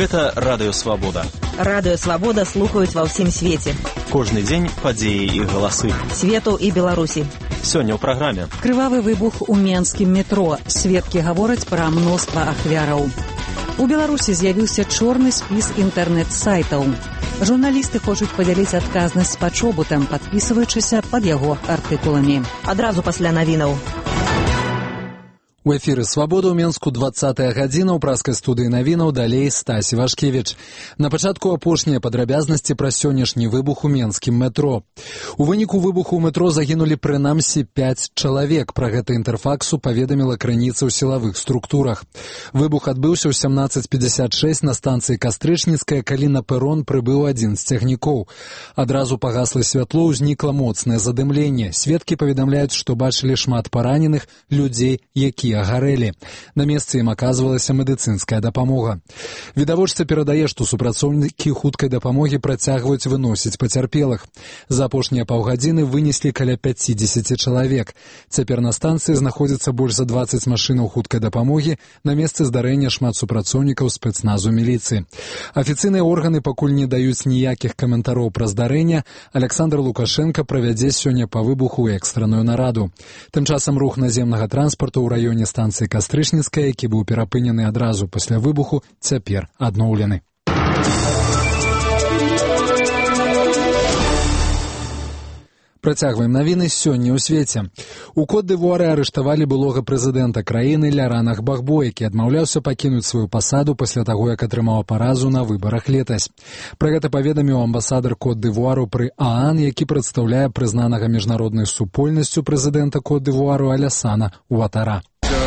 Гэта Радыё Свабода. Радыё Свабода слухаюць ва ўсім свеце. Кожны дзень падзеі і галасы. Свету і Беларусі. Сёння ў праграме. Крывавы выбух у менскім метро. Сведкі гавораць пра мноства ахвяраў. У Беларусі з'явіўся чорны спіс інтэрнэт-сайтаў. Журналісты хочуць падзяліць адказнасць па чобутам, падпісваючыся пад яго артыкуламі. Адразу пасля навінаў. У эфіры «Свабода» ў Менску 20-я гадзіна. У праскай студыі навінаў далей Стасі Вашкевіч. На пачатку апошнія падрабязнасці пра сённяшні выбух у менскім метро. У выніку выбуху ў метро загінулі прынамсі 5 чалавек. Пра гэта Інтэрфаксу паведаміла крыніца ў сілавых структурах. Выбух адбыўся ў 17:56 на станцыі Кастрычніцкая, калі на пэрон прыбыў адзін з цягнікоў. Адразу пагасла святло, узнікла моцнае задымленне. Сведкі паведамляюць, што бачылі шмат параненых людзей, якія гарэлі. На месцы ім аказвалася медыцынская дапамога. Відавочца перадае, што супрацоўнікі хуткай дапамогі працягваюць выносіць пацярпелых. За апошнія паўгадзіны вынеслі каля 50 чалавек. Цяпер на станцыі знаходзіцца больш за 20 машынаў хуткай дапамогі. На месцы здарэння шмат супрацоўнікаў спецназу міліцыі. Афіцыйныя органы пакуль не даюць ніякіх каментароў пра здарэнне. Александр Лукашенко правядзе сёння па выбуху экстранную нараду. Тым часам рух наземнага транспарту ў раёне станцыі Кастрычніцкая, які быў перапынены адразу пасля выбуху, цяпер адноўлены. Працягваем навіны сёння ў свеце. У Кот-д'Івуары арыштавалі былога прэзідэнта краіны Лярана Гбагбо, які адмаўляўся пакінуць сваю пасаду пасля таго, як атрымаў паразу на выбарах летась. Пра гэта паведаміў амбасадар Кот-д'Івуару пры ААН, які прадстаўляе прызнанага міжнароднай супольнасцю прэзідэнта Кот-д'Івуару Алясана Уатара.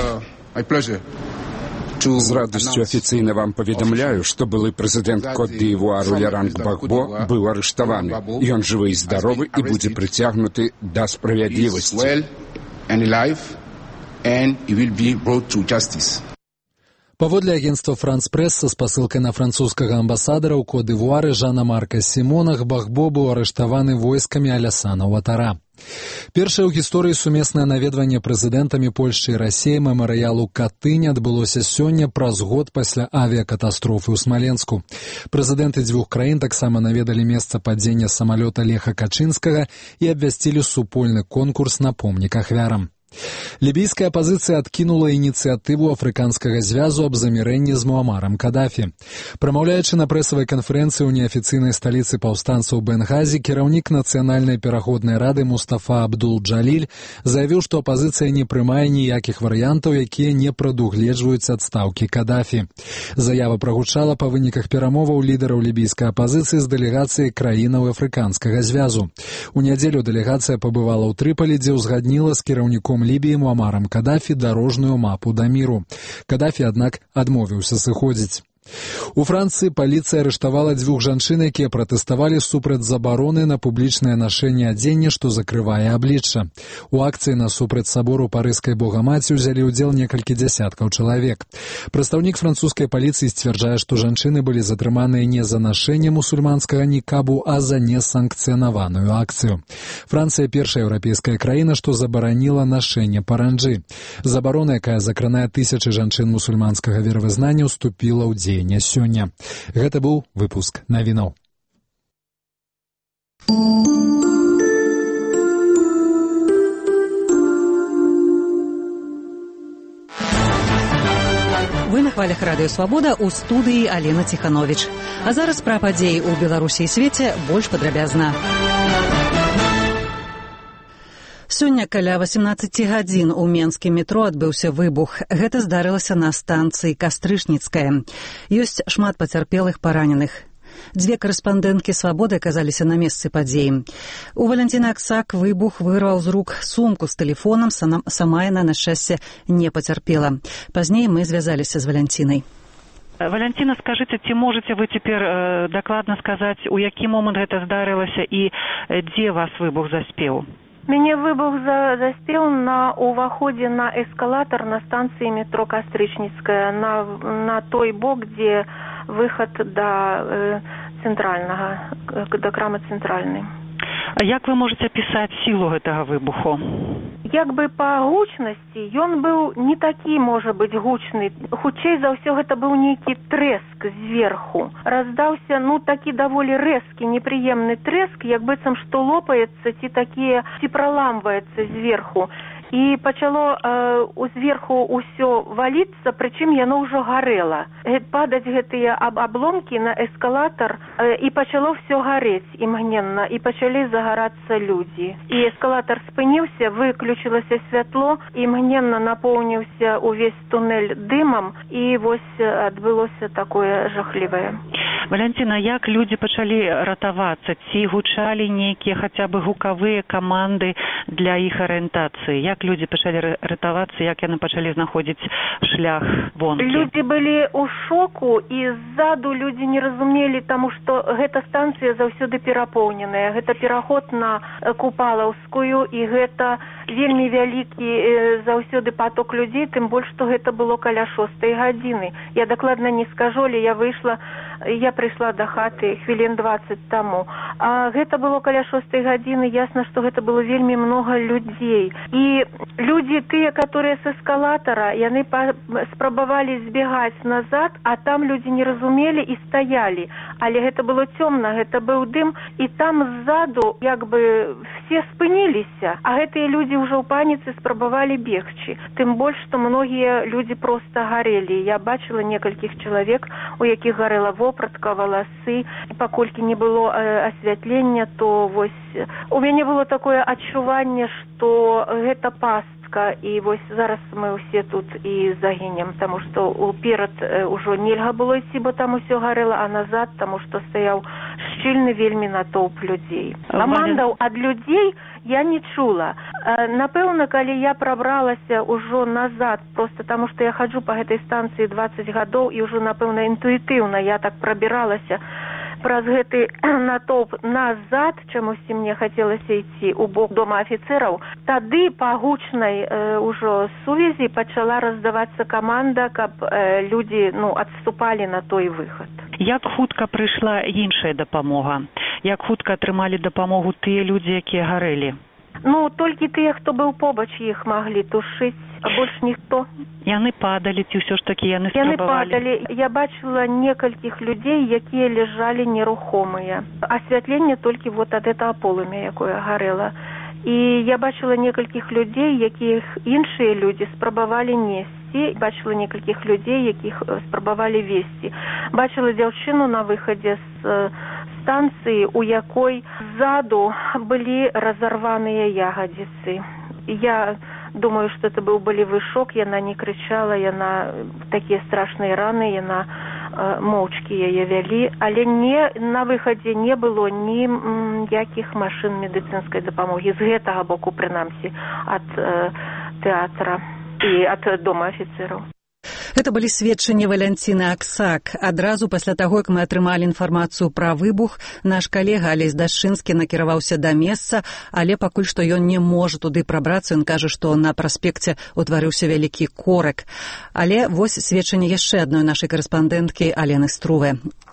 З радасцю афіцыйна вам паведамляю, што былы прэзідэнт Кот-д'Івуару Ляран Гбагбо быў арыштаваны. Ён жывы і здаровы і будзе прыцягнуты да справядлівасці. Паводле агенцтва «Франс-Прэс» са спасылкай на французскага амбасадара ў Кот-д'Івуары Жана-Марка Сімона Гбагбо быў арыштаваны войскамі Алясана Уатара. Першае ў гісторыі сумеснае наведванне прэзідэнтамі Польшчы і Расіі мемарыялу Катынь адбылося сёння праз год пасля авіякатастрофы ў Смаленску. Прэзідэнты дзвюх краін таксама наведалі месца падзення самалёта Леха Качынскага і абвясцілі супольны конкурс на помнік ахвярам. Лібійская апазіцыя адкінула ініцыятыву афрыканскага звязу аб замірэнні з Муамарам Кадафі. Прамаўляючы на прэсавай канферэнцыі ў неафіцыйнай сталіцы паўстанцаў Бенгазі, кіраўнік нацыянальнай пераходнай рады Мустафа Абдул-Джаліль заявіў, што апазіцыя не прымае ніякіх варыянтаў, якія не прадугледжваюць адстаўкі Кадафі. Заява прагучала па выніках перамоваў лідараў лібійскай апазіцыі з дэлегацыяй краінаў афрыканскага звязу. У нядзелю дэлегацыя пабывала ў Трыполі, дзе ўзгадніла з кіраўніком Лібіі Муамарам Кадафі дарожную мапу да міру. Кадафі, аднак, адмовіўся сыходзіць. У Францыі паліцыя арыштавала 2 жанчын, якія пратэставалі супраць забароны на публічнае нашэнне адзення, што закрывае аблічча. У акцыі насупраць сабору Парыжскай Богамаці ўзялі ўдзел некалькі дзясяткаў чалавек. Прадстаўнік французскай паліцыі сцвярджае, што жанчыны былі затрыманыя не за нашэнне мусульманскага нікабу, а за несанкцыянаваную акцыю. Францыя першая еўрапейская краіна, што забараніла нашэнне паранджы. Забарона, якая закранае тысячы жанчын мусульманскага веравызнання, уступіла ў дзеянне сёння. Гэта быў выпуск навінаў. Вы на хвалях Радыё Свабода, у студыі Алена Ціхановіч. А зараз пра падзеі ў Беларусі і свеце больш падрабязна. Сёння каля 18 гадзін у менскім метро адбыўся выбух. Гэта здарылася на станцыі Кастрычніцкая. Ёсць шмат пацярпелых параненых. 2 карэспандэнткі «Свабоды» аказаліся на месцы падзеі. У Валянціны Аксак выбух вырваў з рук сумку з тэлефонам, сама яна, на шчасце, не пацярпела. Пазней мы звязаліся з Валянцінай. Валянціна, скажыце, ці можаце вы цяпер дакладна сказаць, у які момант гэта здарылася і дзе вас выбух заспеў? Мяне выбух заспеў на ўваходзе на эскалатар на станцыі метро Кастрычніцкая, на той бок, дзе выхад да цэнтральнага, да крамы цэнтральнай. А як вы можаце апісаць сілу гэтага выбуху? як бы па гучнасці ён быў не такі, можа быць, гучны. Хутчэй за ўсё гэта быў нейкі трэск зверху. Раздаўся, такі даволі рэзкі, непрыемны трэск, як быццам што лопаецца ці праламваецца зверху. І пачало зверху ўсё валіцца, прычым яно ўжо гарэла. Падаць гэтыя абломкі на эскалатар, і пачало ўсё гарэць імгненна, і пачалі загарацца людзі. І эскалатар спыніўся, выключылася святло, імгненна напоўніўся увесь тунэль дымам, і вось адбылося такое жахлівае. Валянціна, як людзі пачалі ратавацца? Ці гучалі нейкія хаця бы гукавыя каманды для іх арыентацыі? Як людзі пачалі ратавацца, як яны пачалі знаходзіць шлях вонкі? Людзі былі ў шоку, і ззаду людзі не разумелі, таму што гэта станцыя заўсёды перапоўненая. Гэта пераход на Купалаўскую, і гэта вельмі вялікі заўсёды поток людзей, тым больш, што гэта было каля 6 гадзіны. Я дакладна не скажу, але я прыйшла да хаты хвілін 20 таму. А гэта было каля 6 гадзіны, ясна, што гэта было вельмі многа людзей. І людзі тыя, которые з эскалатара, яны спрабавалі збегаць назад, а там людзі не разумелі і стаялі. Але гэта было цёмна, гэта быў дым, і там ззаду як бы все спыніліся, а гэтыя людзі ўжо ў паніцы спрабавалі бегчы. Тым больш, што многія людзі проста гарэлі. Я бачыла некалькіх чалавек, у якіх гарэла вопратка, валасы. Паколькі не было асвятлення, то вось у мяне было такое адчуванне, што гэта пастка, і вось зараз мы ўсе тут і загінем, таму што уперад ужо нельга было ісці, бо там усё гарэла, а назад, таму што стаяў шчыльны вельмі натоўп людзей. Камандаў ад людзей я не чула. Напэўна, калі я прабралася ўжо назад, просто таму што я хаджу па гэтай станцыі 20 гадоў, і ўжо, напэўна, інтуітыўна я так прабіралася праз гэты натоўп назад, чамусьці мне хацелася ісці ў бок дома афіцэраў, тады па гучнай ўжо сувязі пачала раздавацца каманда, каб людзі адступалі на той выхад. Як хутка прыйшла іншая дапамога? Як хутка атрымалі дапамогу тыя людзі, якія гарэлі? Толькі тыя, хто быў побач, іх маглі тушыць, а больш ніхто. Яны падалі, ці ўсё ж такі яны спрабавалі? Яны падалі. Я бачыла некалькіх людзей, якія ляжалі нерухомыя. Асвятленне толькі ад гэтага полымя, якое гарэла. І я бачыла некалькіх людзей, якіх іншыя людзі спрабавалі несці. Бачыла некалькіх людзей, якіх спрабавалі весці. Бачыла дзяўчыну на выхадзе з станцыі, у якой ззаду былі разарваныя ягадзіцы. Я думаю, што это быў балевы шок, яна не крычала, яна такія страшныя раны, яна моўчкі яе вялі, але на выхадзе не было ніякіх машын медыцынскай дапамогі, з гэтага боку, прынамсі, ад тэатра і ад дома афіцэраў. Гэта былі сведчанні Валянціны Аксак. Адразу пасля таго, як мы атрымалі інфармацыю пра выбух, наш калега Алесь Дашчынскі накіраваўся да месца, але пакуль што ён не можа туды прабрацца. Ён кажа, што на праспекце утварыўся вялікі корак. Але вось сведчанне яшчэ адной нашай карэспандэнткі Алены Струве.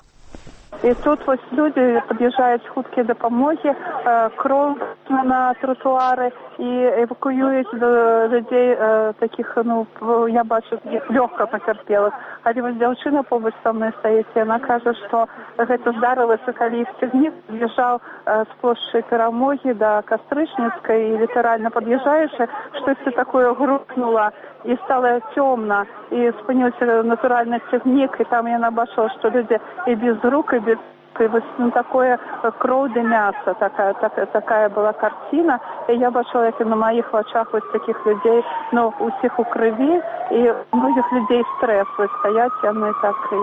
І тут вось людзі пад'язджаюць хуткія дапамогі, кроў на тротуары і эвакуююць людзей такіх, я бачу, лёгка пацярпелых. Але вось дзяўчына побач са мной стаіць, яна кажа, што гэта здарылася, калі цягнік пад'язджаў з плошчы Перамогі да Кастрычніцкай, і літаральна пад'язджаючы, штосьці такое грукнула, і стала цёмна, і спыніўся натуральны цягнік, і там яна бачыла, што людзі і без рук, і без такое кроў ды мяса, такая была картина, і я бачыла, як на маіх вачах вось такіх людзей, усіх у крыві, і многіх людзей стрэс, вось стаяць яны так, і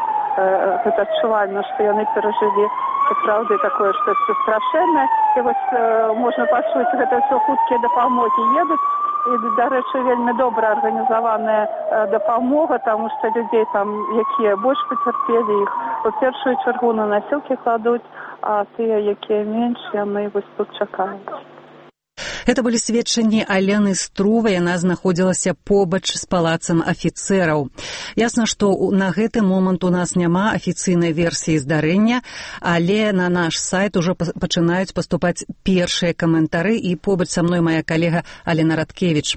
гэта адчувальна, што яны перажылі сапраўды такое штосьці страшэннае, і вось можна пачуць, гэта ўсё хуткія дапамогі едуць. І, дарэчы, вельмі добра арганізаваная дапамога, таму што людзей там, якія больш пацярпелі, іх у першую чаргу на насілкі кладуць, а тыя, якія менш, яны вось тут чакаюць. Гэта былі сведчанні Алены Струвай, яна знаходзілася побач з палацам афіцэраў. Ясна, што на гэты момант у нас няма афіцыйнай версіі здарэння, але на наш сайт ужо пачынаюць паступаць першыя каментары, і побач са мной моя калега Алена Радкевіч.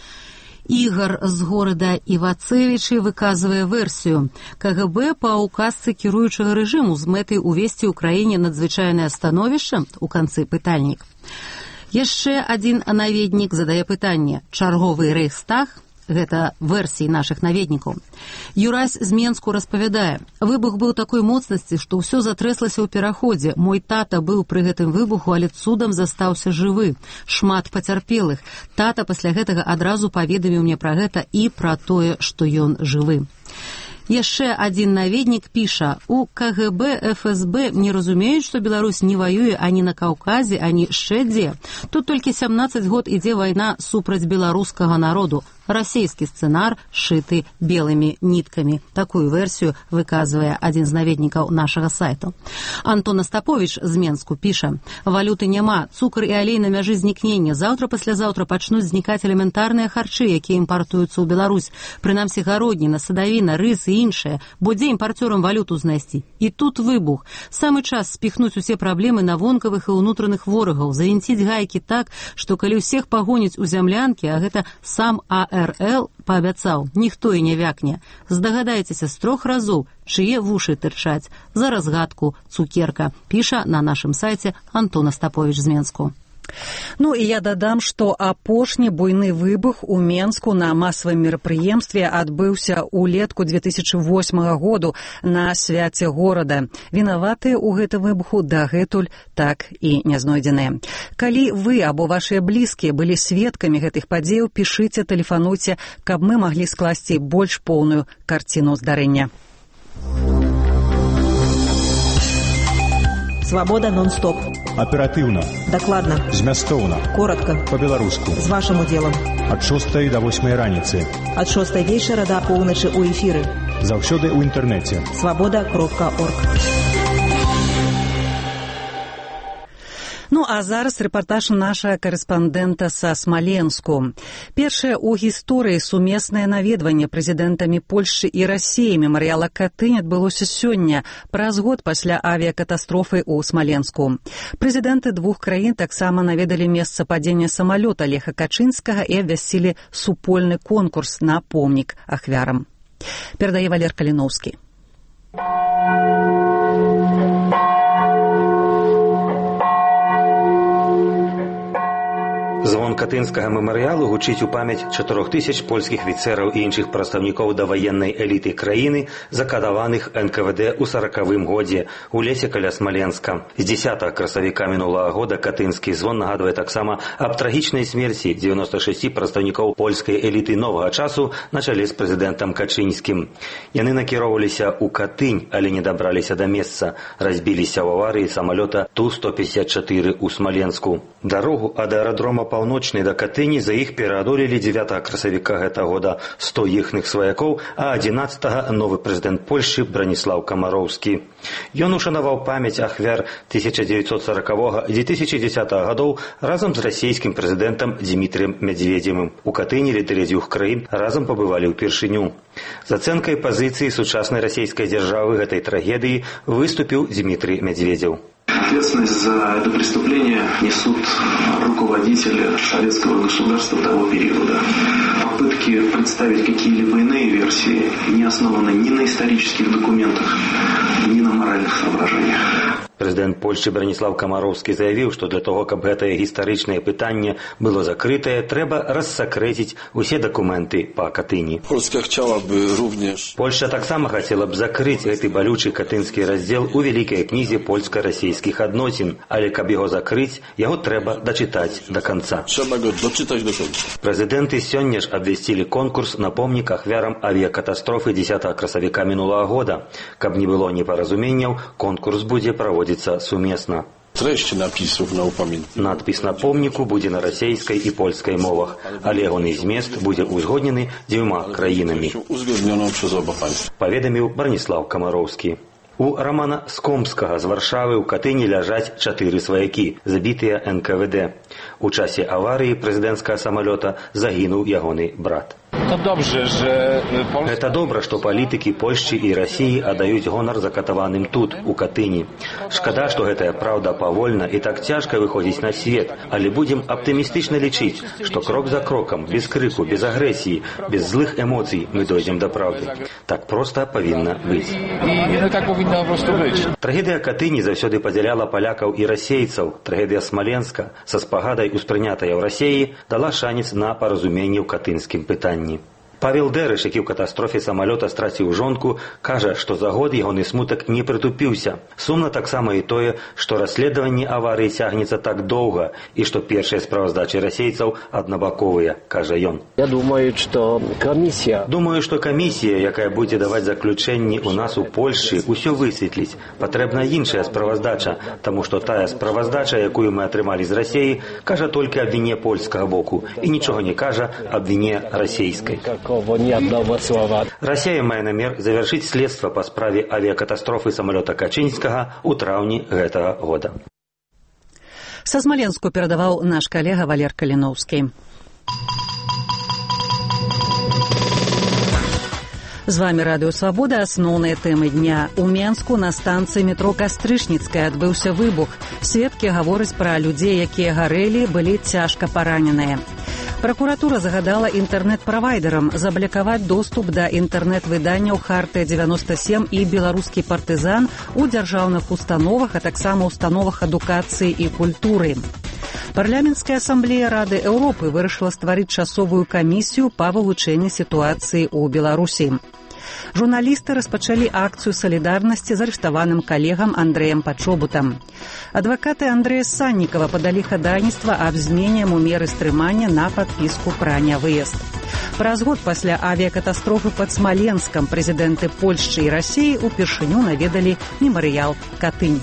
Ігор з горада Івацевічы выказвае версію. КГБ па указцы кіруючага рэжыму з мэтай увесці ў краіне надзвычайнае становішча, у канцы пытальнік. Яшчэ адзін наведнік задае пытанне. Чарговы рэйхстаг? Гэта версіі нашых наведнікаў. Юрась з Менску распавядае. Выбух быў такой моцнасці, што ўсё затрэслася ў пераходзе. Мой тата быў пры гэтым выбуху, але цудам застаўся жывы. Шмат пацярпелых. Тата пасля гэтага адразу паведаміў мне пра гэта і пра тое, што ён жывы. Яшчэ адзін наведнік піша. У КГБ, ФСБ не разумеюць, што Беларусь не ваюе ані на Каўказе, ані шчэ дзе. Тут толькі 17 год ідзе вайна супраць беларускага народу. Расійскі сцэнар шыты белымі ніткамі. Такую версію выказвае адзін з наведнікаў нашага сайту. Антон Астаповіч з Менску піша. Валюты няма, цукар і алей на мяжы знікнення. Заўтра-паслязаўтра пачнуць знікаць элементарныя харчы, якія імпартуюцца ў Беларусь. Прынамсі гародніна, садавіна, рыс і іншае. Бо дзе імпарцёрам валюту знайсці? І тут выбух. Самы час спіхнуць усе праблемы на вонкавых і ўнутраных ворагаў, завінціць гайкі так, што калі ўсіх пагоніць у зямлянкі, а гэта сам АРЛ паабяцаў, ніхто і не вякне. Здагадайцеся з 3 разоў, чые вушы тырчаць. За разгадку цукерка, піша на нашым сайце Антон Астаповіч з Менску. Ну і я дадам, што апошні буйны выбух у Менску на масавым мерапрыемстве адбыўся ўлетку 2008 году на свяце горада. Вінаватыя ў гэтым выбуху дагэтуль так і не знойдзеныя. Калі вы або вашыя блізкія былі сведкамі гэтых падзеяў, пішыце, тэлефануйце, каб мы маглі скласці больш поўную карціну здарэння. Свабода нон-стоп. Аператыўна. Дакладна. Змястоўна. Коротка. Па-беларуску. З вашым удзелам. Ад 6 до 8 раніцы. Ад 6 вечара да поўначы ў эфіры. Заўсёды ў інтэрнэце. Свабода.орг. Ну, а зараз рэпартаж нашага карэспандэнта са Смаленску. Першае ў гісторыі сумеснае наведванне прэзідэнтамі Польшчы і Расіі мемарыяла Катынь адбылося сёння, праз год пасля авіякатастрофы ў Смаленску. Прэзідэнты двух краін таксама наведалі месца падзення самалёта Леха Качынскага і абвясцілі супольны конкурс на помнік ахвярам. Перадае Валер Каліноўскі. Звон катынскага мемарыялу гучыць у памяць 4000 польскіх афіцэраў і іншых прадстаўнікоў даваеннай эліты краіны, закадаваных НКВД ў 40-м годзе у лесе каля Смаленска. З 10 красавіка мінулага года катынскі звон нагадвае таксама аб трагічнай смерці 96 прадстаўнікоў польскай эліты новага часу на чале з прэзідэнтам Качынскім. Яны накіроўваліся ў Катынь, але не дабраліся да месца, разбіліся ў аварыі самалёта Ту-154 у Смаленску. Дарогу ад аэрадрома Паўночны да Катыні за іх пераадолелі 9 красавіка гэта года 100 іхных сваякоў, а 11 новы прэзідэнт Польшчы Браніслаў Камароўскі. Ён ушанаваў памяць ахвяр 1940 і 2010 гадоў разам з расійскім прэзідэнтам Дзімітрыем Медведзевым. У Катыні лідары дзвюх краін разам пабывалі ўпершыню. З ацэнкай пазіцыі сучаснай расійскай дзяржавы гэтай трагедыі выступіў Дзімітрый Медведзев. Ответственность за это преступление несут руководители советского государства того периода. Попытки представить какие-либо иные версии не основаны ни на исторических документах, ни на моральных соображениях. Прэзідэнт Польшчы Браніслаў Камароўскі заявіў, што для того, каб гэтае гістарычнае пытанне было закрытае, трэба рассакрэціць усе дакументы па Катыні. Польшча таксама хацела б закрыць гэты балючы катынскі раздзел у вялікай кнізе польска-расійскіх адносін, але каб яго закрыць, яго трэба дачытаць да канца. Прэзідэнты сёння ж абвясцілі конкурс на помнік ахвярам авіякатастрофы 10 красавіка мінулага года. Каб не было непаразуменняў, конкурс будзе праводзіцца сумесна. Надпіс на помніку будзе на расійскай і польскай мовах, але ягоны змест будзе ўзгоднены дзвюма краінамі, паведаміў Браніслаў Камароўскі. У Рамана Скомскага з Варшавы ў Катыні ляжаць 4 сваякі, забітыя НКВД. У часе аварыі прэзідэнцкага самалёта загінуў ягоны брат. Это добра, што палітыкі Польшчы і Расіі аддаюць гонар закатаваным тут, у Катыні. Шкада, што гэтая праўда павольна і так цяжка выходзіць на свет, але будзем аптымістычна лічыць, што крок за крокам, без крыку, без агрэсіі, без злых эмоцый мы дойдзем да праўды. Так проста павінна быць. Трагедыя Катыні заўсёды падзяляла палякаў і расейцаў. Трагедыя Смаленска, са спагадай успрынятая ў Расіі, дала шанец на паразуменне ў катынскім пытанні. Павел Дэрыш, які ў катастрофе самалёта страціў жонку, кажа, што за год ягоны смутак не прытупіўся. Сумна таксама і тое, што расследаванне аварыі цягнецца так доўга і што першыя справаздачы расейцаў аднабаковыя, кажа ён. Думаю, што камісія, якая будзе даваць заключэнні ў нас у Польшчы, усё высветліць. Патрэбна іншая справаздача, таму што тая справаздача, якую мы атрымалі з Расіі, кажа толькі аб віне польскага боку і нічога не кажа аб віне расійскай. Расія мае намер завяршыць следства па справе авіякатастрофы самалёта Качынскага ў траўні гэтага года. Са Смаленску перадаваў наш калега Валер Каліноўскі. З вами Радыё Свабода. Асноўныя тэмы дня. У Менску на станцыі метро Кастрычніцкая адбыўся выбух. Сведкі гавораць пра людзей, якія гарэлі, былі цяжка параненыя. Пракуратура загадала інтэрнэт-правайдерам заблакаваць доступ да інтэрнэт-выданняў «Хартыя-97» і «Беларускі партызан» у дзяржаўных установах, а таксама установах адукацыі і культуры. Парламенцкая асамблея Рады Еўропы вырашыла стварыць часовую камісію па вывучэнні сітуацыі ў Беларусі. Журналісты распачалі акцыю салідарнасці з арыштаваным калегам Андрэем Пачобутам. Адвакаты Андрэя Саннікава падалі хадайніцтва аб змене меры стрымання на падпіску пра нявыезд. Праз год пасля авіякатастрофы пад Смаленскам прэзідэнты Польшчы і Расіі упершыню наведалі мемарыял Катынь.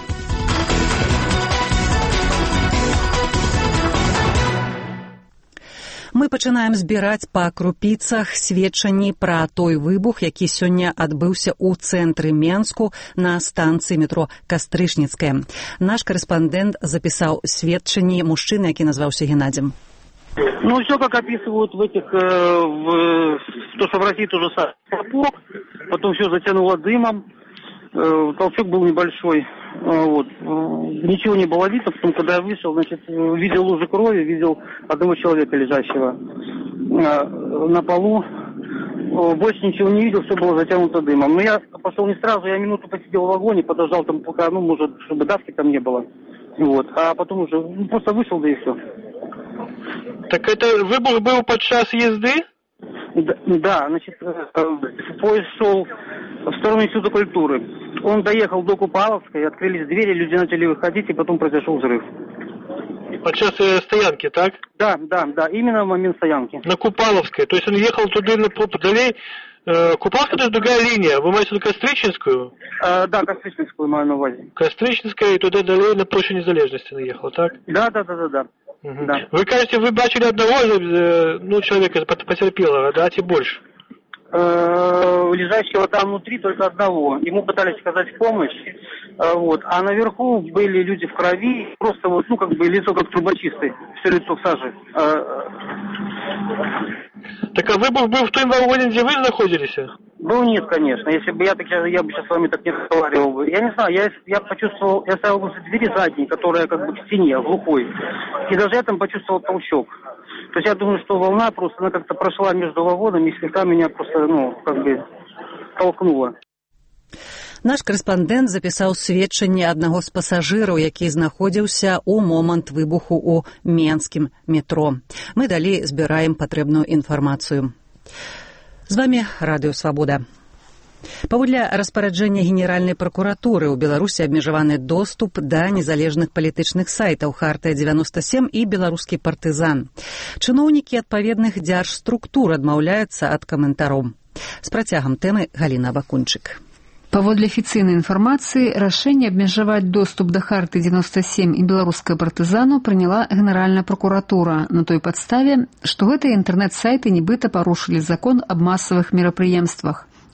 Мы пачынаем збіраць па крупіцах сведчанні пра той выбух, які сёння адбыўся ў цэнтры Менску на станцыі метро Кастрычніцкая. Наш карэспандэнт запісаў сведчанні мужчыны, які назваўся Геннадзем. Ну, все как описывают в этих, то, что в России тоже хлопок, потом все затянуло дымом, толчок был небольшой. Вот. Ничего не было видно, потом, когда я вышел, значит, видел лужи крови, видел одного человека лежащего на полу. Больше ничего не видел, все было затянуто дымом. Но я пошел не сразу, я минуту посидел в вагоне, подождал там, пока, ну, может, чтобы давки там не было. Вот. А потом уже просто вышел, да и все. Так это выбух был под час езды? Да, значит, поезд шел в сторону Института культуры. Он доехал до Купаловской, открылись двери, люди начали выходить, и потом произошел взрыв. Под час стоянки, так? Да, именно в момент стоянки. На Купаловской, то есть он ехал туда далее. Купаловская, это другая линия, вы имеете на Кастрычинскую? Да, Кастрычинскую маю на увазі. Кастрычинская, и туда далее на площадь Незалежности наехал, так? Да. Угу. Да. Вы кажете, вы бачили одного человека потерпелого, да, и больше? Лежащего там внутри только одного. Ему пытались оказать помощь. Вот. А наверху были люди в крови. Просто вот, ну, как бы лицо как трубочисты. Все лицо в саже. Так а выбух был в том вагоне, где вы находились? Был нет, конечно. Если бы я бы сейчас с вами так не разговаривал бы. Я не знаю, я почувствовал, я стоял возле двери задней, которая как бы к стене, глухой. И даже я там почувствовал толчок. То есть я думаю, что волна просто, она как-то прошла между вагонами и слегка меня просто, ну, как бы толкнула. Наш карэспандэнт запісаў сведчанне аднаго з пасажыраў, які знаходзіўся ў момант выбуху ў менскім метро. Мы далей збіраем патрэбную інфармацыю. З вами Радыё Свабода. Паводле распараджэння Генеральнай пракуратуры ў Беларусі абмежаваны доступ да незалежных палітычных сайтаў «Хартыя-97» і «Беларускі партызан». Чыноўнікі адпаведных дзяржструктур адмаўляюцца ад каментароў. З працягам тэмы Галіна Бакунчык. Паводле афіцыйнай інфармацыі, рашэнне абмежаваць доступ да «Харты-97» і «Беларускага партызану» прыняла Генеральная пракуратура на той падставе, што гэтыя інтэрнэт-сайты нібыта парушылі закон аб масавых мерапрыемствах.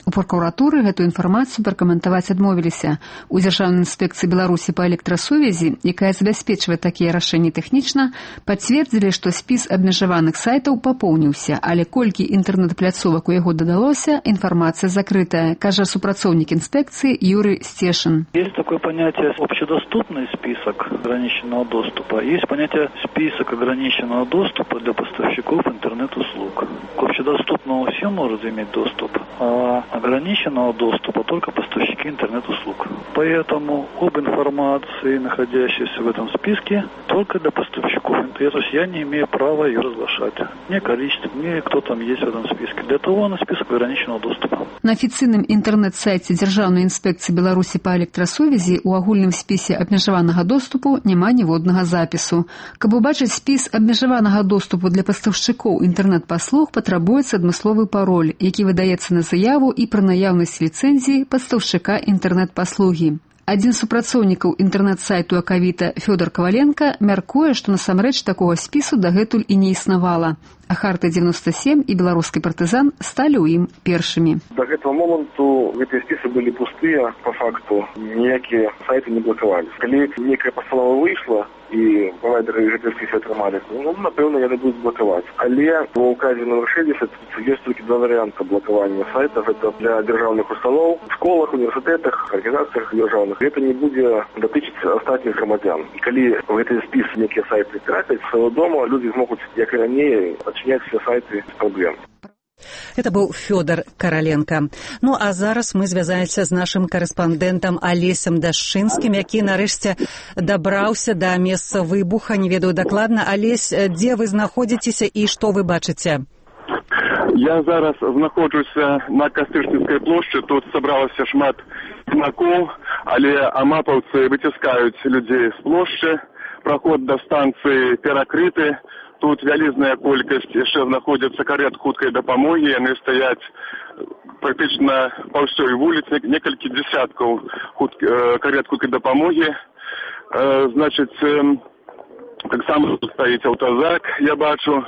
У прокуратуры гэтую інфармацыю пракаментаваць адмовіліся. У Дзяржаўнай інспекцыі Беларусі па электрасувязі, якая забяспечвае такія рашэнні тэхнічна, пацвердзілі, што спіс абмежаваных сайтаў папоўніўся, але колькі інтэрнэт-пляцовак у яго дадалося, информация закрытая, кажа супрацоўнік инспекции Юрий Стешин. Есть такое понятие общедоступный список ограниченного доступа, есть понятие список ограниченного доступа для поставщиков интернет-услуг. К общедоступному все могут иметь доступ, а ограниченного доступа только поставщики интернет-услуг. Поэтому об информации, находящейся в этом списке, только для поставщиков интернета. То есть я не имею права ее разглашать. Ни количество, ни кто там есть в этом списке. Для того на список ограниченного доступа. На афіцыйным інтэрнэт-сайце Дзяржаўнай інспекцыі Беларусі па электрасувязі ў агульным спісе абмежаванага доступу няма ніводнага запісу. Каб убачыць спіс абмежаванага доступу для пастаўшчыкоў інтэрнэт-паслуг, патрабуецца адмысловы пароль, які выдаецца на заяву і пры наяўнасці ліцэнзіі пастаўшчыка інтэрнэт-паслугі. Адзін з супрацоўнікаў інтэрнэт-сайту Акавіта Фёдор Коваленко мяркуе, што насамрэч такога спісу дагэтуль і не існавала. А Харта 97 і беларускі партызан сталі ў ім першымі. До гэтага моманту гэтыя спісы былі пустыя, па факту ніякія сайты не блакаваліся. Калі некая пастанова выйшла і правайдеры гэтыя спісы атрымалі, напэўна, яны будуць блакаваць. Але ва ўказе номер 60 ёсць толькі два варыянты блакавання сайтаў. Гэта для дзяржаўных устаноў, школах, універсітэтах, арганізацыях дзяржаўных. Гэта не будзе датычыць астатніх грамадзян. І калі гэты спіс некія сайты трапяць з свайго дома, людзі змогуць, як і раней, адчыняць все сайты без праблем. Это быў Фёдор Караленко. Ну а зараз мы звязаемся з нашым карэспандэнтам Алесем Дашчынскім, які нарэшце дабраўся да месца выбуха. Не ведаю дакладна. Алесь, дзе вы знаходзіцеся і што вы бачыце? Я зараз знаходжуся на Кастрычніцкай плошчы. Тут сабралася шмат знакоў, але амапаўцы выціскаюць людзей з плошчы. Праход да станцыі перакрыты. Тут вялізная колькасць яшчэ знаходзяцца карет хуткай дапамогі, яны стаяць практычна па ўсёй вуліцы, некалькі дзесяткаў карет хуткай дапамогі. Значыць, таксама тут стаіць аўтазак, я бачу.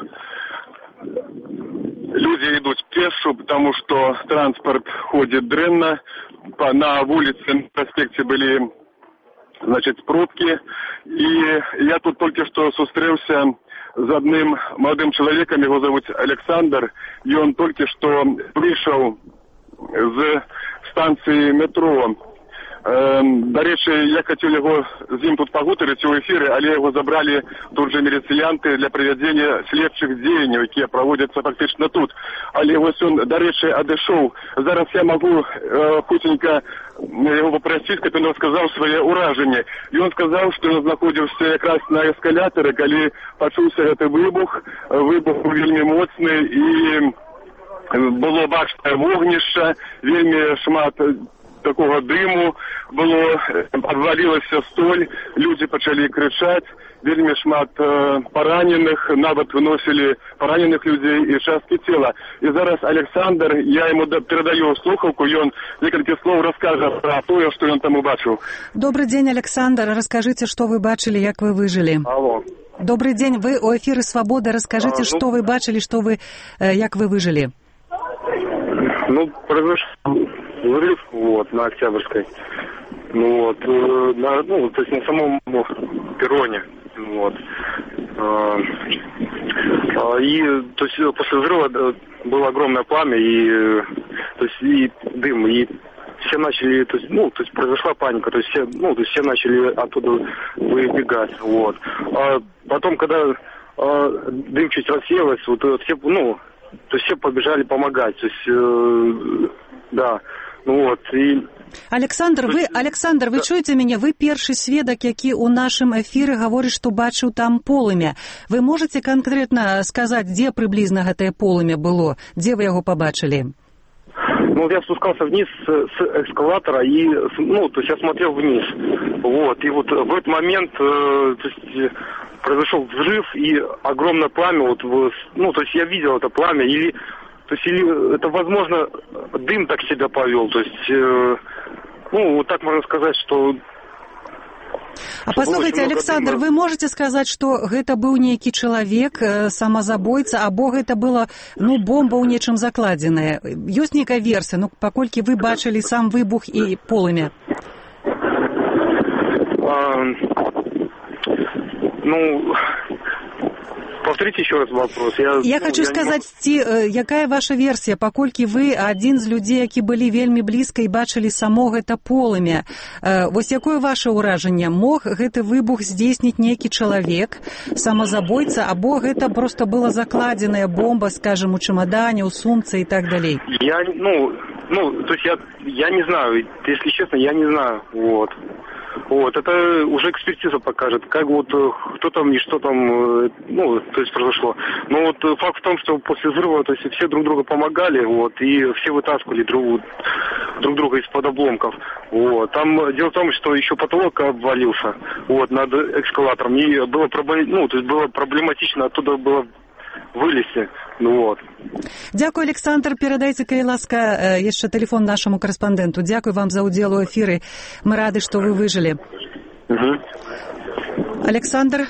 Людзі ідуць пешшу, потому што транспарт ходзіць дрэнна. На вуліцы, на праспекце былі, значыць, пробкі. І я тут толькі што сустрэўся з адным маладым чалавекам, яго завуць Александр, і он толькі што прыйшаў з станцыі метро. Дарэчы, я хацеў яго з ім тут пагутарыць у эфіры, але яго забралі тут жа міліцыянты для правядзення следчых дзеянняў, якія праводзяцца фактычна тут. Але вось он, дарэчы, адышоў. Зараз я магу хуценька яго папрасіць, каб ён расказаў свае ўражанні. І он сказаў, што ён знаходзіўся якраз на эскалятары, калі пачуўся гэты выбух. Выбух быў вельмі моцны і было бачнае вогнішча, вельмі шмат такого дыму было, обвалілася столь, людзі пачалі крычаць, вельмі шмат параненых, нават выносілі параненых людзей і часткі цела. І зараз Александр, я ему перадаю слухаўку, ён некалькі слоў раскажа пра тое, што ён там убачыў. Добрый дзень, Александр, раскажыце, што вы бачылі, як вы выжылі. Алло. Добрый дзень, вы у эфіры «Свабода», раскажыце, што вы бачылі, што вы, як вы выжылі. Ну, произошел взрыв, вот, на Октябрьской, то есть на самом перроне, вот. И, то есть, после взрыва было огромное пламя, и, то есть, и дым, и все начали, то есть, произошла паника, то есть, все начали оттуда выбегать, вот. А потом, когда дым чуть рассеялось, вот, все, то есть все побежали помогать, то есть, да, і... Александр, вы чуеце мяне? Вы першы сведак, які ў нашым эфіры гаворыць, што бачыў там полымя. Вы можаце канкрэтна сказаць, дзе прыблізна гэтае полымя было? Дзе вы яго пабачылі? Я спускался вниз с эскалатора и, то есть я смотрел вниз, вот, и вот в этот момент, то есть произошел взрыв и огромное пламя, то есть я видел это пламя, или это, возможно, дым так себя повел, то есть, вот так можно сказать, что А паслухайце, Александр, вы можете сказаць, што гэта быў нейкі чалавек, самазабойца, або гэта была, бомба ў нечым закладзеная? Ёсць нейкая версія, паколькі вы бачылі сам выбух і полымя? Повторите еще раз вопрос. Я хочу сказаць, якая ваша версія, паколькі вы адзін з людзей, які былі вельмі блізка і бачылі само гэта полымя. Вось якое ваше ўражанне? Мог гэты выбух здзейсніць нейкі чалавек, самазабойца, або гэта просто была закладзеная бомба, скажем, у чемодане, у сумце и так далей? Я не знаю, если честно, я не знаю, это уже экспертиза покажет, как кто там и что там, произошло. Но факт в том, что после взрыва, все друг друга помогали, и все вытаскивали друг друга из-под обломков. Там дело в том, что еще потолок обвалился, над эскалатором, и было проблематично оттуда было вылезти. Дякую, Александр. Перадайте, калі ласка, яшчэ телефон нашему корреспонденту. Дякую вам за удзел у эфиры. Мы рады, что вы выжили. Александр,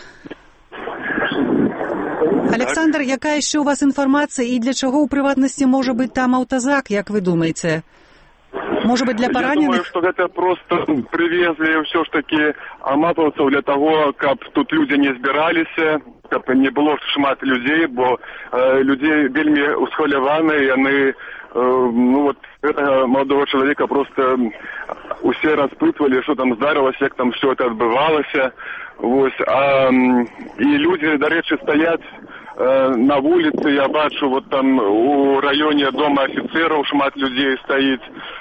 якая еще у вас информация и для чего у прыватнасці можа быть там аўтазак, як вы думаете? Может быть, для пораненых? Я думаю, что это просто привезли все ж таки аматовцев для того, каб тут люди не збиралися, каб не было шмат людей, бо людей вельмі усхваляваны, и они, этого молодого человека просто усе распытывали, что там здарилось, як там все это отбывалось. И люди, до речи, стоят на вулицы, я бачу, там у районе дома офицеров шмат людей стоит.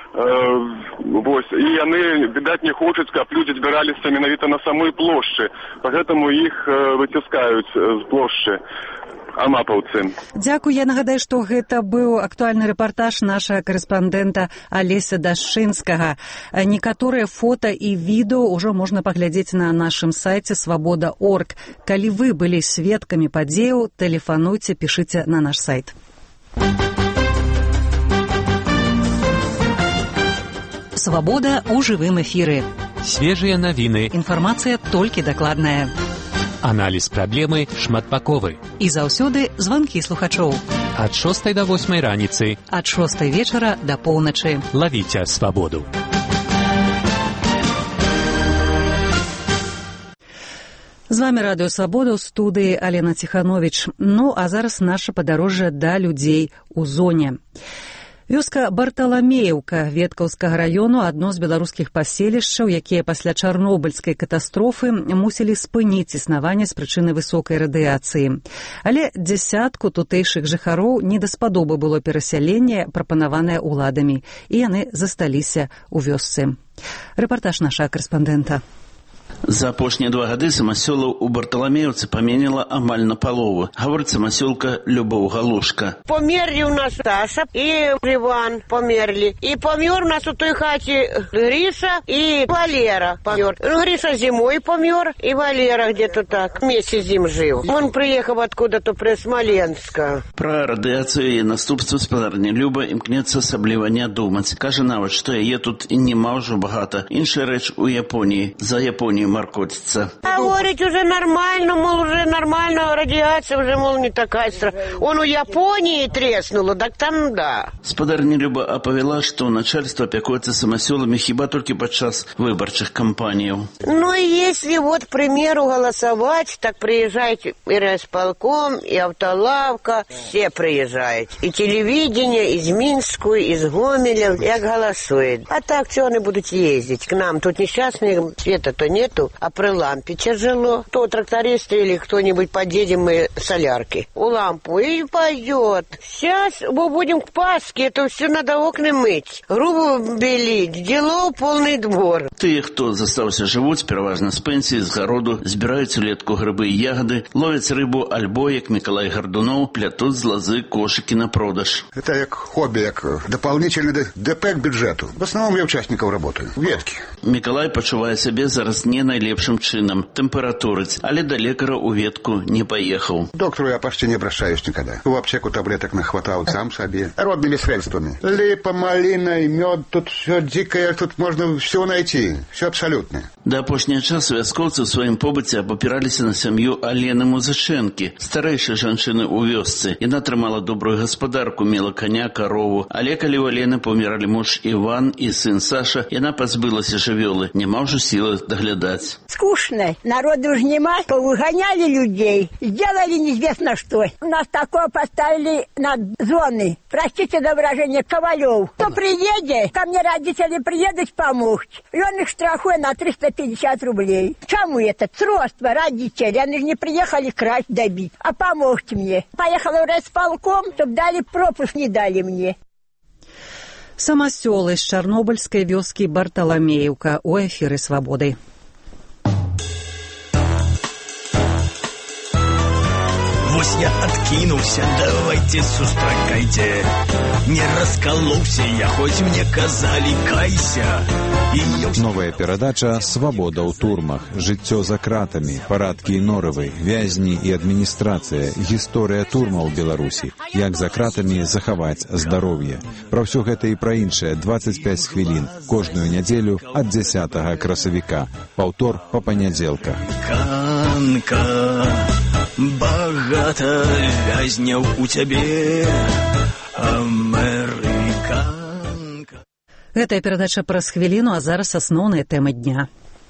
И они, видать, не хочуць, каб люди збиралися менавіта на самой площади, поэтому их вытискают с площади амапаўцы. Дякую. Я нагадаю, што гэта быў актуальны рэпартаж нашага карэспандэнта Алеся Дашчынскага. Некаторыя фота і відэо ўжо можна паглядзець на нашым сайце свабода.орг. Калі вы былі сведкамі падзеяў, тэлефануйце, пішыце на наш сайт. Свабода ў жывым эфіры. Свежыя навіны. Інфармацыя толькі дакладная. Аналіз праблемы шматбаковы. І заўсёды званкі слухачоў. Ад 6 до 8 раніцы. Ад 6 вечара до поўначы. Лавіце свабоду. З вами Радыё Свабода, ў студыі Алена Ціхановіч. А зараз наша падарожжа да людзей у зоне. Вёска Барталамеевка Веткаўскага раёну адно з беларускіх паселішчаў, якія пасля чарнобыльскай катастрофы мусілі спыніць існаванне з прычыны высокай радыяцыі. Але дзясятку тутэйшых жыхароў не даспадобы было перасяленне, прапанаванае ўладамі, і яны засталіся ў вёсцы. Рэпартаж нашага карэспандэнта. За апошнія 2 гады самасёлаў у Барталамеевцы паменела амаль напалову. Гаворыць самасёлка Любоў Галушка. Померли у нас Саша и Иван померли. И помер у нас у той хате Гриша и Валера помер. Гриша зимой помер, и Валера где-то так вместе с ним жил. Он приехал откуда-то при Смоленска. Пра радыяцыю і наступствы спадарня Люба імкнецца асабліва не думаць. Кажа нават, што яе тут і нема ўжо багата. Іншая рэч у Японіі. За Японію маркотится. Говорить уже нормально, мол, уже нормально, радиация уже, мол, не такая страшная. Он у Японии треснуло, так там да. Спадарня Люба аповела, что начальство опекуется самосёлами хіба только подчас выборчих кампаний. Если к примеру, голосовать, так приезжайте и райисполком, и автолавка, все приезжают. И телевидение, из Минскую, из Гомеля, як голосует. А так, что они будут ездить к нам? Тут несчастные, света-то нету. А при лампе тяжело. То трактористы или кто-нибудь подъедем мы солярки. У лампу и пойдет. Сейчас мы будем к Пасхе, это все надо окна мыть. Грубо белить, дело полный двор. Тыя, хто застаўся жывуць, пераважна з пенсіі, з гароду, збіраюць улетку грыбы і ягоды, ловяць рыбу альбо, як Миколай Гордунов, плятуць з лозы кошыкі на продаж. Это як хобби, як дополнительный ДП к бюджету. В основном я участников работаю. Ветки. Миколай пачувае сябе зараз не найлепшым чынам, тэмпературыць, але да лекара ў ветку не поехал. К доктору я почти не обращаюсь никогда. В аптеку таблеток нахватал сам себе. Родными средствами. Липа, малина, мед, тут все дикое, тут можно все найти. Все абсолютно. Да апошняга часу вяскоўцы ў сваім побыце абапіраліся на сям'ю Алены Музычэнкі, старэйшай жанчыны ў вёсцы. Яна трымала добрую гаспадарку, мела коня, корову. Але калі ў Алены паміралі муж Іван і сын Саша, яна пазбылася жывёлы. Няма ўжо сілы доглядаць. Скучно. Народу уж нема. Повыгоняли людей. Сделали неизвестно что. У нас такое поставили на зоны. Простите за выражение, Ковалев. Кто приедет, ко мне родители приедут помочь. И он их штрафует на 350 рублей. Чему это? Сродство родители. Они же не приехали красть добить. А помогите мне. Поехала в райисполком, чтобы дали пропуск, не дали мне. Самасёлы з чарнобыльскай вёскі Барталамеевка у эфіры «Свабоды». Вось я откинулся, давайте сустракайте. Не раскололся я, хоть мне казали кайся. Новая перадача «Свабода ў турмах». Жыццё за кратамі, парадкі і норавы, вязні і адміністрацыя, гісторыя турмаў Беларусі. Як за кратамі захаваць здароўе. Пра ўсё гэта і пра іншае 25 хвілін. Кожную нядзелю ад 10 красавіка. Паўтор па панядзелках. Канка, багата вязняў у цябе, Амерыка. Гэтая перадача праз хвіліну, а зараз асноўныя тэмы дня.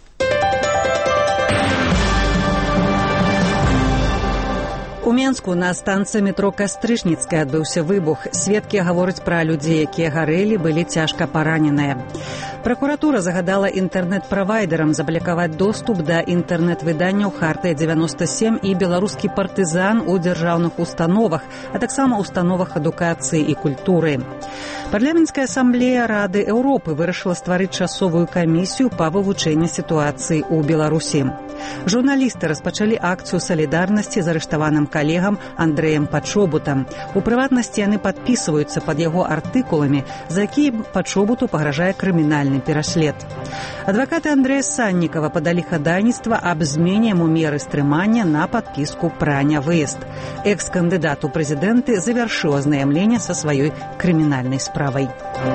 У Менску на станцыі метро Кастрычніцкая адбыўся выбух. Сведкі гавораць пра людзей, якія гарэлі, былі цяжка параненыя. Пракуратура загадала інтэрнэт-правайдерам заблакаваць доступ да інтэрнэт-выданняў «Хартыя-97» і «Беларускі партызан» у дзяржаўных установах, а таксама установах адукацыі і культуры. Парламенцкая асамблея Рады Еўропы вырашыла стварыць часовую камісію па вывучэнні сітуацыі ў Беларусі. Журналісты распачалі акцыю салідарнасці з арыштаваным калегам Андрэем Пачобутам. У прыватнасці яны падпісваюцца пад яго артыкуламі, за якія Пачобуту пагражае крымінальны пераслед. Адвакаты Андрэя Саннікава падалі хадайніцтва аб змене яму меры стрымання на падпіску пра нявыезд. Экс-кандыдат у прэзідэнты завяршыў азнаямленне са сваёй крымінальнай справай.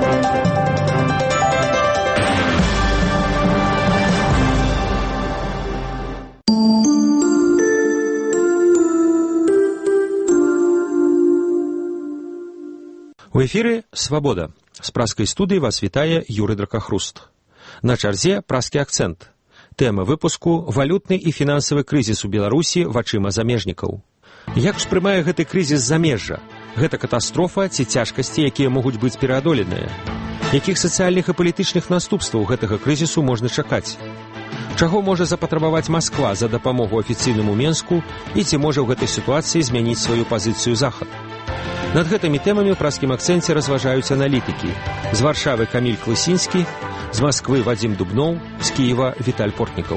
У эфіры «Свабода». З праскай студыі вас вітае Юрый Дракахруст. На чарзе праскі акцэнт. Тэма выпуску – валютны і фінансавы крызіс у Беларусі вачыма замежнікаў. Як ж прымае гэты крызіс замежжа? Гэта катастрофа ці цяжкасці, якія могуць быць пераадоленыя? Якіх сацыяльных і палітычных наступстваў гэтага крызісу можна чакаць? Чаго можа запатрабаваць Масква за дапамогу афіцыйнаму Менску і ці можа ў гэтай сітуацыі змяніць сваю пазіцыю Захад? Над гэтымі тэмамі ў праскім акцэнце разважаюць аналітыкі. З Варшавы Каміль Клысінскі, з Масквы Вадзім Дубноў, з Кіева Віталь Портнікаў.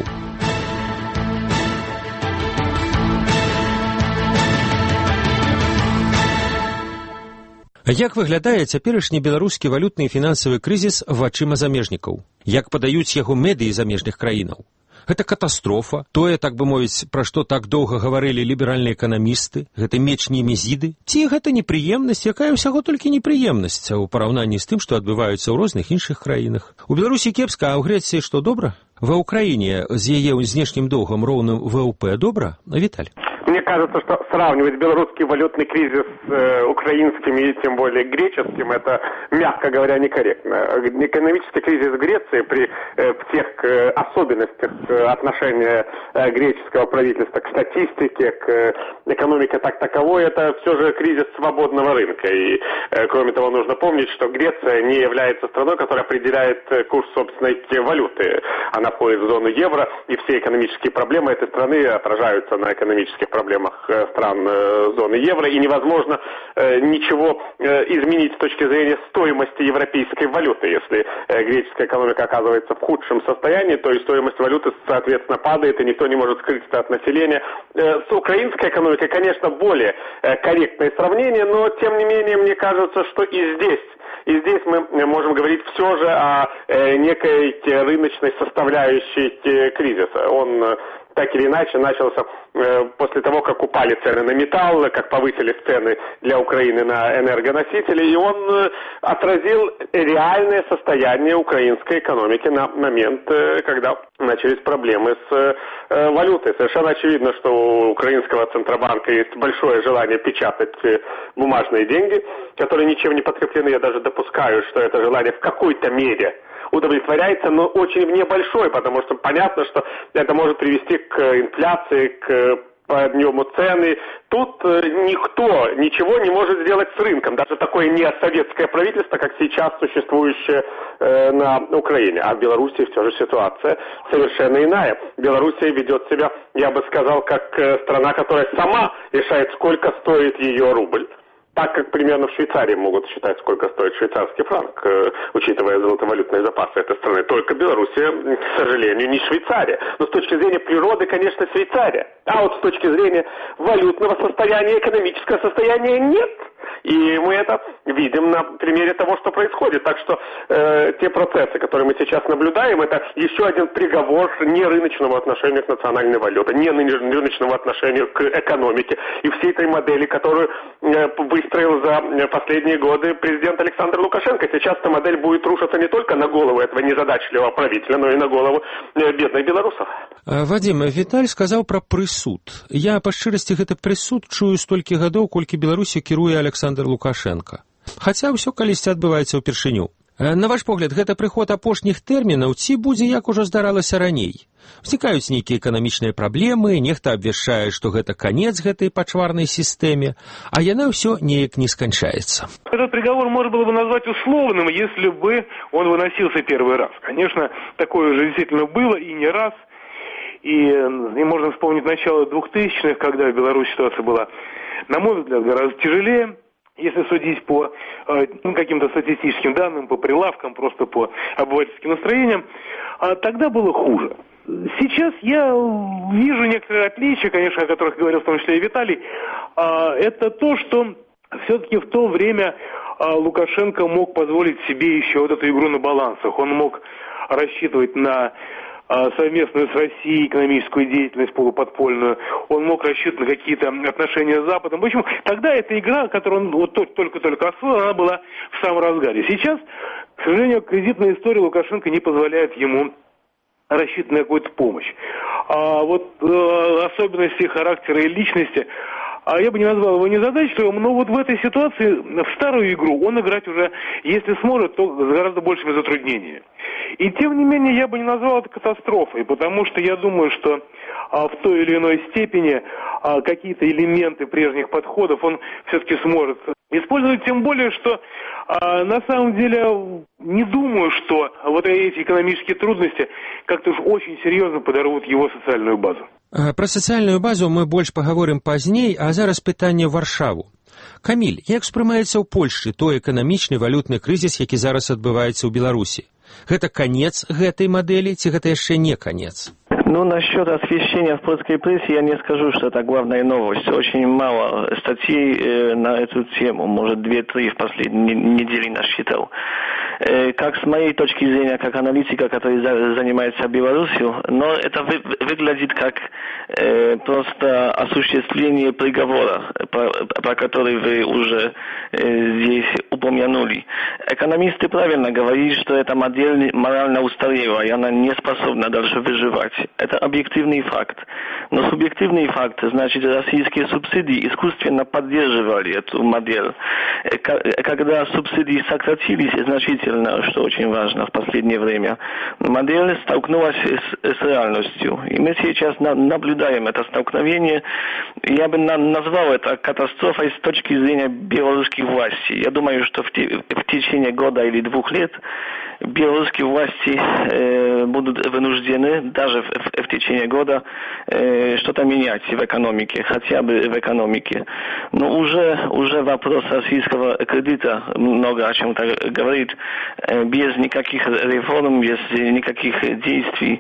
Як выглядае цяперашні беларускі валютны і фінансавы крызіс вачыма замежнікаў? Як падаюць яго медыі замежных краінаў? Гэта катастрофа, тое, так бы мовіць, пра што так доўга гаварылі ліберальныя эканамісты, гэта меч немезіды, ці гэта непрыемнасць, якая ўсяго толькі непрыемнасць у параўнанні з тым, што адбываецца ў розных іншых краінах. У Беларусі кепска, а ў Грэцыі што добра? Ва Ўкраіне з яе знешнім доўгам роўным ВВП добра? Віталь. Мне кажется, что сравнивать белорусский валютный кризис с украинским и тем более греческим, это, мягко говоря, некорректно. Экономический кризис в Греции при тех особенностях отношения греческого правительства к статистике, к экономике так таковой, это все же кризис свободного рынка. И, кроме того, нужно помнить, что Греция не является страной, которая определяет курс собственной валюты. Она входит в зону евро, и все экономические проблемы этой страны отражаются на экономических проблемах проблемах стран зоны евро, и невозможно ничего изменить с точки зрения стоимости европейской валюты. Если греческая экономика оказывается в худшем состоянии, то и стоимость валюты, соответственно, падает, и никто не может скрыть это от населения. С украинской экономикой, конечно, более корректное сравнение, но, тем не менее, мне кажется, что и здесь мы можем говорить все же о некой рыночной составляющей кризиса. Он так или иначе начался после того, как упали цены на металл, как повысились цены для Украины на энергоносители, и он отразил реальное состояние украинской экономики на момент, когда начались проблемы с валютой. Совершенно очевидно, что у украинского Центробанка есть большое желание печатать бумажные деньги, которые ничем не подкреплены. Я даже допускаю, что это желание в какой-то мере удовлетворяется, но очень небольшой, потому что понятно, что это может привести к инфляции, к подъему цены. Тут никто ничего не может сделать с рынком, даже такое неосоветское правительство, как сейчас существующее на Украине. А в Беларуси все же ситуация совершенно иная. Белоруссия ведет себя, я бы сказал, как страна, которая сама решает, сколько стоит ее рубль. Так как примерно в Швейцарии могут считать, сколько стоит швейцарский франк, учитывая золотовалютные запасы этой страны. Только Белоруссия, к сожалению, не Швейцария. Но с точки зрения природы, конечно, Швейцария. А вот с точки зрения валютного состояния, экономического состояния нет. И мы это видим на примере того, что происходит. Так что те процессы, которые мы сейчас наблюдаем, это еще один приговор не рыночного отношения к национальной валюте, не рыночного отношения к экономике и всей этой модели, которую выстроил за последние годы президент Александр Лукашенко. Сейчас эта модель будет рушиться не только на голову этого незадачливого правителя, но и на голову бедных белорусов. Вадим, Віталь сказаў пра прысуд. Я па шчырасці гэты прысуд чую столькі гадоў, колькі Беларусі кіруе Александр Лукашенко. Хаця ўсё калісьці адбываецца ўпершыню. На ваш погляд, гэта прыход апошніх тэрмінаў ці будзе, як ужо здаралася раней? Узнікаюць нейкія эканамічныя праблемы, нехта абвяшчае, што гэта канец гэтай пачварнай сістэме, а яна ўсё неяк не сканчаецца. Этот приговор можно было бы назвать условным, если бы он выносился первый раз. Конечно, такое уже действительно было и не раз. И можно вспомнить начало 2000-х, когда в Беларуси ситуация была, на мой взгляд, гораздо тяжелее. Если судить по каким-то статистическим данным, по прилавкам, просто по обывательским настроениям, тогда было хуже. Сейчас я вижу некоторые отличия, конечно, о которых говорил в том числе и Виталий. Это то, что все-таки в то время Лукашенко мог позволить себе еще вот эту игру на балансах. Он мог рассчитывать на совместную с Россией экономическую деятельность полуподпольную, он мог рассчитывать на какие-то отношения с Западом. В общем, тогда эта игра, которую он вот только-только освоил, она была в самом разгаре. Сейчас, к сожалению, кредитная история Лукашенко не позволяет ему рассчитывать на какую-то помощь. А вот особенности характера и личности, я бы не назвал его незадачливым, но вот в этой ситуации, в старую игру, он играть уже, если сможет, то с гораздо большими затруднениями. И тем не менее, я бы не назвал это катастрофой, потому что я думаю, что в той или иной степени какие-то элементы прежних подходов он все-таки сможет использовать, тем более, что на самом деле не думаю, что вот эти экономические трудности как-то уж очень серьезно подорвут его социальную базу. Пра сацыяльную базу мы больш пагаворым пазней, а зараз пытанне Варшаву. Каміль, як успрымаецца ў Польшчы той эканамічны валютны крызіс, які зараз адбываецца ў Беларусі? Гэта канец гэтай мадэлі, ці гэта яшчэ не канец? Ну, насчет освещения в польской прессе я не скажу, что это главная новость. Очень мало статей на эту тему, может, 2-3 в последние недели насчитал. Как с моей точки зрения, как аналитика, который занимается Беларусью, но это выглядит как просто осуществление приговора, про который вы уже здесь упомянули. Экономисты правильно говорят, что эта модель морально устарела, и она не способна дальше выживать. Это объективный факт. Но субъективный факт, значит, российские субсидии искусственно поддерживали эту модель. Когда субсидии сократились значительно, что очень важно в последнее время, модель столкнулась с реальностью. И мы сейчас наблюдаем это столкновение. Я бы назвал это катастрофой с точки зрения белорусских властей. Я думаю, что в течение года или 2 лет белорусские власти будут вынуждены даже в течение года что-то менять в экономике, хотя бы в экономике. Но уже вопрос российского кредита много о чем-то говорит. Без никаких реформ, без никаких действий,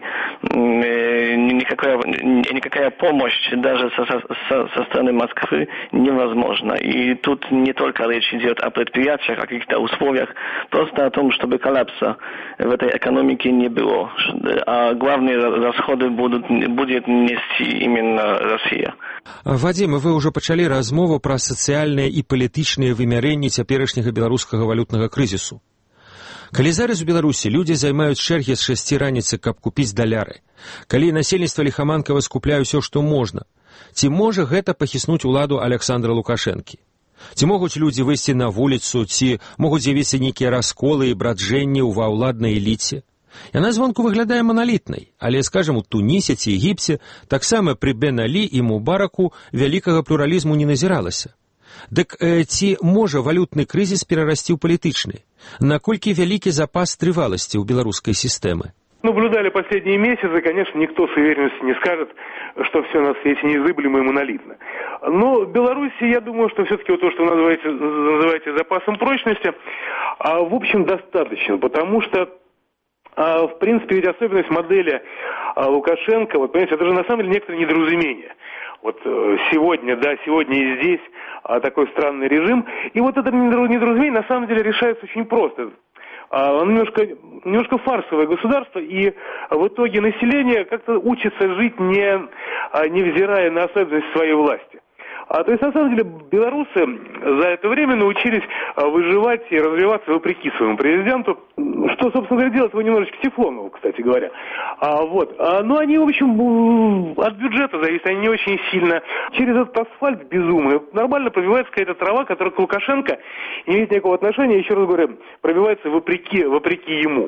никакая помощь даже со стороны Москвы невозможна. И тут не только речь идет о предприятиях, о каких-то условиях, просто о том, чтобы коллапса в этой экономике не было. А главные расходы будет нести именно Россия. Вадим, вы уже пачалі размову пра сацыяльныя і палітычныя вымярэнні цяперашняга беларускага валютнага крызісу. Калі зараз у Беларусі людзі займаюць чэргі з 6 раніцы, каб купіць даляры, калі насельніцтва ліхаманкава скупляе ўсё, што можна, ці можа гэта пахіснуць уладу Александра Лукашэнкі? Ці могуць людзі выйсці на вуліцу, ці могуць з'явіцца нейкія расколы і браджэнні ва ўладнай эліце? Яна звонку выглядае маналітнай, але, скажам, у Тунісе ці Егіпце таксама пры Бен Алі і Мубараку вялікага плюралізму не назіралася. Дык ці можа валютны крызіс перарасці ў палітычны? Наколькі вялікі запас трываласці ў беларускай сістэмы? Наблюдали последние месяцы, конечно, никто с уверенностью не скажет, что все на свете незыблемо и монолитно. Но в Беларуси, я думаю, что все-таки вот то, что вы называете запасом прочности, в общем, достаточно, потому что, в принципе, ведь особенность модели Лукашенко, вот, понимаете, это же на самом деле некоторое недоразумение. Вот сегодня и здесь такой странный режим. И вот это недоразумение на самом деле решается очень просто. Оно немножко фарсовое государство, и в итоге население как-то учится жить, невзирая на особенности своей власти. То есть, на самом деле, белорусы за это время научились выживать и развиваться вопреки своему президенту, что, собственно говоря, делает его немножечко Тефлонову, кстати говоря. Но они, в общем, от бюджета зависят, они не очень сильно. Через этот асфальт безумный нормально пробивается какая-то трава, которая к Лукашенко не имеет никакого отношения, еще раз говорю, пробивается вопреки ему.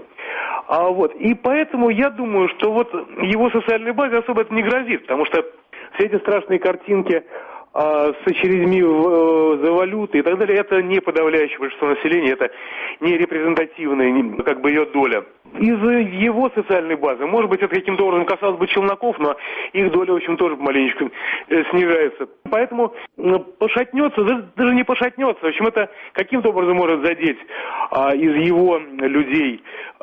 И поэтому я думаю, что вот его социальной базе особо это не грозит, потому что все эти страшные картинки с очередьми за валюты и так далее, это не подавляющее большинство населения, это не репрезентативная как бы ее доля. Из его социальной базы, может быть, это каким-то образом касалось бы челноков, но их доля, в общем, тоже маленечко снижается. Поэтому пошатнется, даже не пошатнется, в общем, это каким-то образом может задеть из его людей,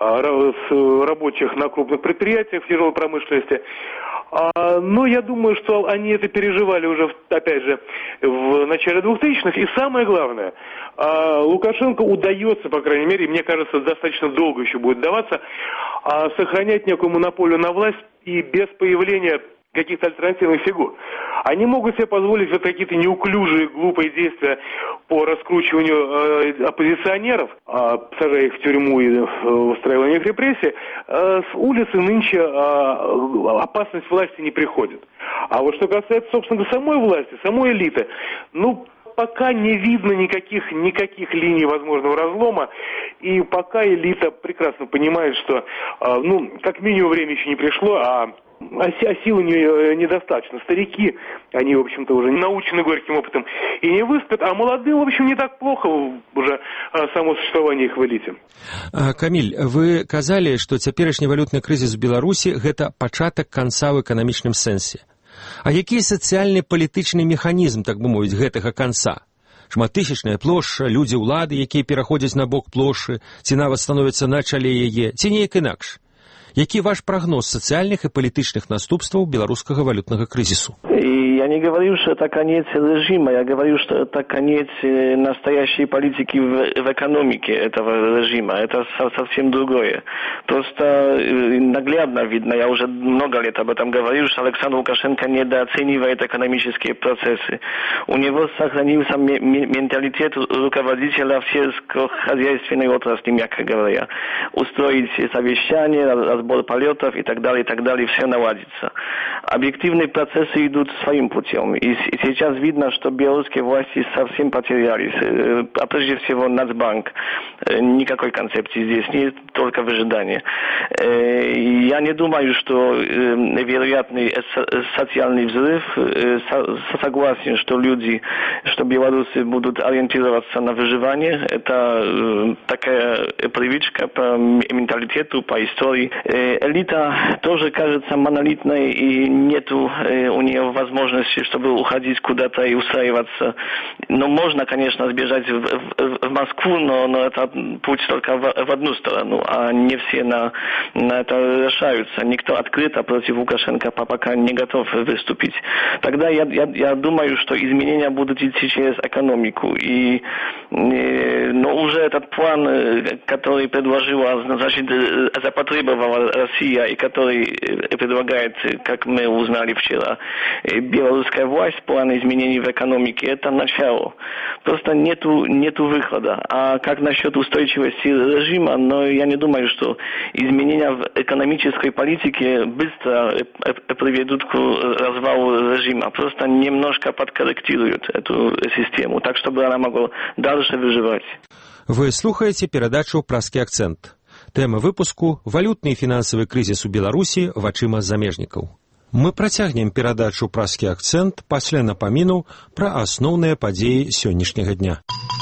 рабочих на крупных предприятиях в тяжелой промышленности. Но я думаю, что они это переживали уже, опять же, в начале 2000-х. И самое главное, Лукашенко удается, по крайней мере, и мне кажется, достаточно долго еще будет даваться, сохранять некую монополию на власть и без появления каких-то альтернативных фигур. Они могут себе позволить вот какие-то неуклюжие, глупые действия по раскручиванию оппозиционеров, сажая их в тюрьму и устраивая их репрессии. С улицы нынче опасность власти не приходит. А вот что касается, собственно, самой власти, самой элиты, пока не видно никаких линий возможного разлома, и пока элита прекрасно понимает, что, как минимум время еще не пришло, а сил у нее недостаточно. Старики, они, в общем-то, уже научены горьким опытом и не выспят, а молодым, в общем, не так плохо уже само существование их в элите. Камиль, вы казали, што цяперашні валютны крызіс у Беларусі – гэта пачатак канца ў эканамічным сэнсе. А які сацыяльны палітычны механізм, так бы мовіць, гэтага канца? Шматтысячная плошча, людзі ўлады, якія пераходзяць на бок плошчы, ці нават становяцца на чале яе, ці неяк інакш? Які ваш прогноз социальных и политических наступстваў белорусского валютного кризису? Я не говорю, что это конец режима, я говорю, что это конец настоящей политики в экономике этого режима. Это совсем другое. Просто наглядно видно, я уже много лет об этом говорю, что Александр Лукашенко недооценивает экономические процессы. У него сохранился менталитет руководителя сельскохозяйственной отрасли, мягко говоря. Устроить совещания, разбор полетов и так далее, все наладится. Объективные процессы идут своим путем. путем. И сейчас видно, что белорусские власти совсем потерялись. А прежде всего Нацбанк. Никакой концепции здесь нет, только выжидание. Я не думаю, что вероятный социальный взрыв. Согласен, что что белорусы будут ориентироваться на выживание. Это такая привычка по менталитету, по истории. Элита тоже кажется монолитной, и нету у нее возможности, чтобы уходить куда-то и устраиваться. Но можно, конечно, сбежать в Москву, но это путь только в одну сторону, а не все на это решаются. Никто открыто против Лукашенко пока не готов выступить. Тогда я думаю, что изменения будут идти через экономику. Но уже этот план, который предложила, значит, запотребовала Россия, и который предлагает, как мы узнали вчера, белорусская власть, план изменений в экономике, это начало. Просто нету выхода. А как насчет устойчивости режима, но я не думаю, что изменения в экономической политике быстро приведут к развалу режима. Просто немножко подкорректируют эту систему, так, чтобы она могла дальше выживать. Вы слухаете передачу «Праскі акцент». Тема выпуску «Валютны і фінансавы крызіс у Беларусі вачыма замежнікаў». Мы працягнем перадачу «Праскі акцент» пасля напаміну пра асноўныя падзеі сённяшняга дня.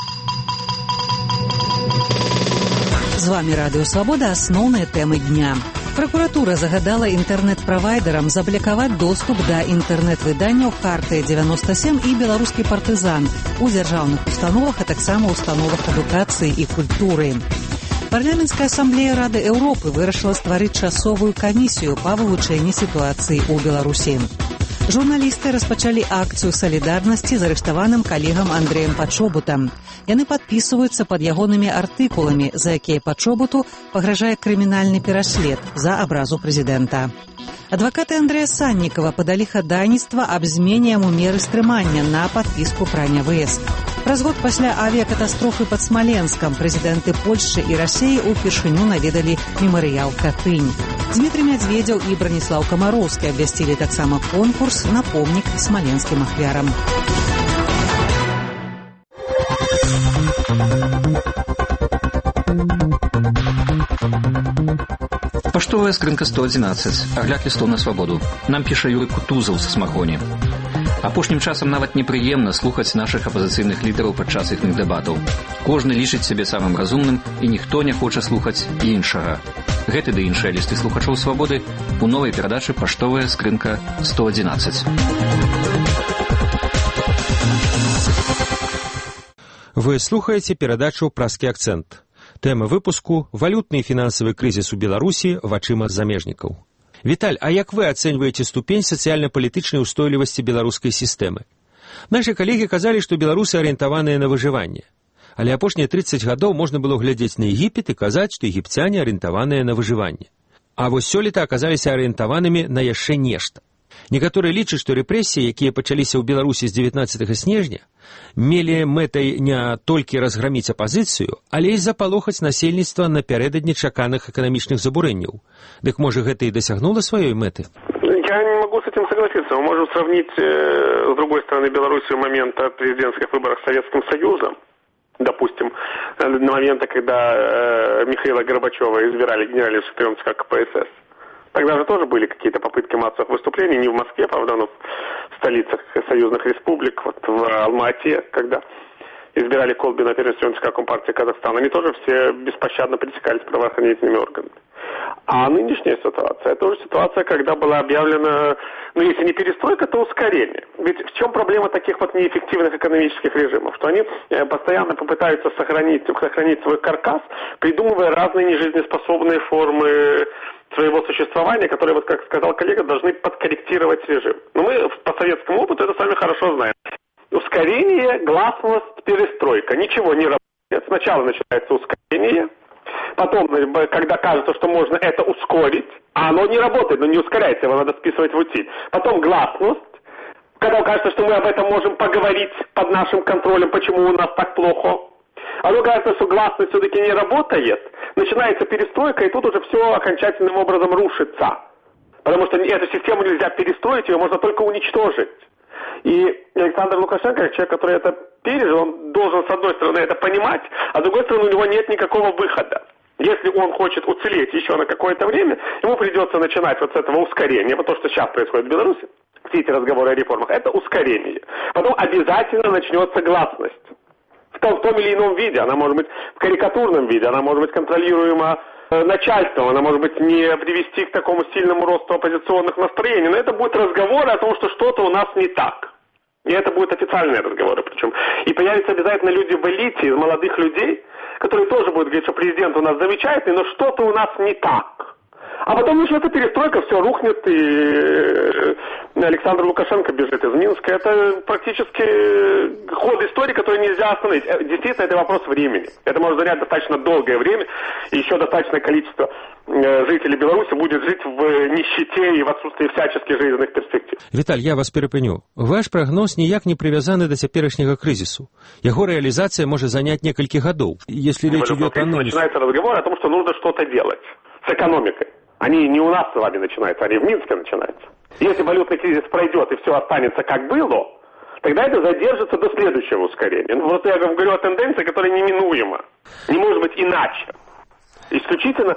З вами Радыё Свабода, асноўныя тэмы дня. Пракуратура загадала інтэрнэт-правайдерам заблакаваць доступ да інтэрнэт-выданняў «Хартыя-97» і «Беларускі партызан» у дзяржаўных установах, а таксама установах адукацыі і культуры. Парламенцкая асамблея Рады Еўропы вырашыла стварыць часовую камісію па вывучэнні сітуацыі ў Беларусі. Журналісты распачалі акцыю салідарнасці з арыштаваным калегам Андрэем Пачобутам. Яны падпісваюцца пад ягонымі артыкуламі, за якія Пачобуту пагражае крымінальны пераслед за абразу прэзідэнта. Адвакаты Андрэя Саннікава падалі хадайніцтва аб змене яму меры стрымання на падпіску прання ВС. Праз год пасля авіякатастрофы пад Смаленскам прэзідэнты Польшчы і Расіі ўпершыню наведалі мемарыял Катынь. Дмітрий Мядзведзеў і Браніслаў Камароўскі абвясцілі таксама конкурс на помнік смаленскім ахвярам. Паштовая скрынка 111. Агляд лістоў на свабоду. Нам піша Юрый Кутузаў са Смахоні. Апошнім часам нават непрыемна слухаць нашых апазіцыйных лідараў падчас іхных дэбатаў. Кожны лічыць сябе самым разумным, і ніхто не хоча слухаць іншага. Гэты ды іншыя лісты слухачоў свабоды у новай перадачы «Паштовая скрынка 111». Вы слухаеце перадачу «Праскі акцент». Тема выпуску «Валютны і фінансавы крызіс у Беларусі вачыма замежнікаў». Віталь, а як вы ацэньваеце ступень сацыяльна-палітычнай устойлівасці беларускай сістэмы? Нашы калегі казалі, што беларусы арыентаваныя на выжыванне. Але апошнія 30 гадоў можна было глядзець на Егіпет і казаць, што егіпцяне арыентаваныя на выжыванне. А вось сёлета аказаліся арыентаванымі на яшчэ нешта. Некаторыя лічаць, што рэпрэсіі, якія пачаліся ў Беларусі з 19 снежня, мелі мэтай не толькі разграміць апазіцыю, але і запалохаць насельніцтва напярэдадні чаканых эканамічных забурэнняў. Дык, можа, гэта і дасягнула сваёй мэты? Я не могу с этим согласиться. Мы можем сравнить, с другой стороны, Белоруссию момент президентских выборов с Советским Союзом. Допустим, на момента, когда Михаила Горбачева избирали генеральным секретарем ЦК КПСС. Тогда же тоже были какие-то попытки массовых выступлений, не в Москве, правда, но в столицах союзных республик, вот в Алма-Ате, когда избирали Колбина первым ЦК Компартии Казахстана, они тоже все беспощадно пресекались правоохранительными органами. А нынешняя ситуация, это уже ситуация, когда была объявлена, ну, если не перестройка, то ускорение. Ведь в чем проблема таких вот неэффективных экономических режимов? Что они постоянно попытаются сохранить свой каркас, придумывая разные нежизнеспособные формы своего существования, которые, вот как сказал коллега, должны подкорректировать режим. Но мы по советскому опыту это сами хорошо знаем. Ускорение, гласность, перестройка. Ничего не работает. Сначала начинается ускорение, потом, когда кажется, что можно это ускорить, а оно не работает, но не ускоряется, его надо списывать в утиль. Потом гласность, когда кажется, что мы об этом можем поговорить под нашим контролем, почему у нас так плохо. Оно кажется, что гласность все-таки не работает, начинается перестройка, и тут уже все окончательным образом рушится. Потому что эту систему нельзя перестроить, ее можно только уничтожить. И Александр Лукашенко, как человек, который это пережил, он должен, с одной стороны, это понимать, а с другой стороны, у него нет никакого выхода. Если он хочет уцелеть еще на какое-то время, ему придется начинать вот с этого ускорения. Вот то, что сейчас происходит в Беларуси, все эти разговоры о реформах, это ускорение. Потом обязательно начнется гласность. В том или ином виде. Она может быть в карикатурном виде, она может быть контролируема начальством, она может быть не привести к такому сильному росту оппозиционных настроений. Но это будут разговоры о том, что что-то у нас не так. И это будут официальные разговоры причем. И появятся обязательно люди в элите, из молодых людей, которые тоже будут говорить, что президент у нас замечательный, но что-то у нас не так. А потом начнется перестройка, все рухнет, и Александр Лукашенко бежит из Минска. Это практически ход истории, который нельзя остановить. Действительно, это вопрос времени. Это может занять достаточно долгое время, и еще достаточное количество жителей Беларуси будет жить в нищете и в отсутствии всяческих жизненных перспектив. Віталь, я вас перепыню. Ваш прагноз ніяк не привязаны до цяперашняга крызісу. Яго реализация может занять несколько годов. Если речь идет о нынешнем... Начинается разговор о том, что нужно что-то делать с экономикой. Они не у нас с вами начинаются, они в Минске начинаются. Если валютный кризис пройдет и все останется как было, тогда это задержится до следующего ускорения. Ну, просто я говорю о тенденции, которая неминуема. Не может быть иначе. Исключительно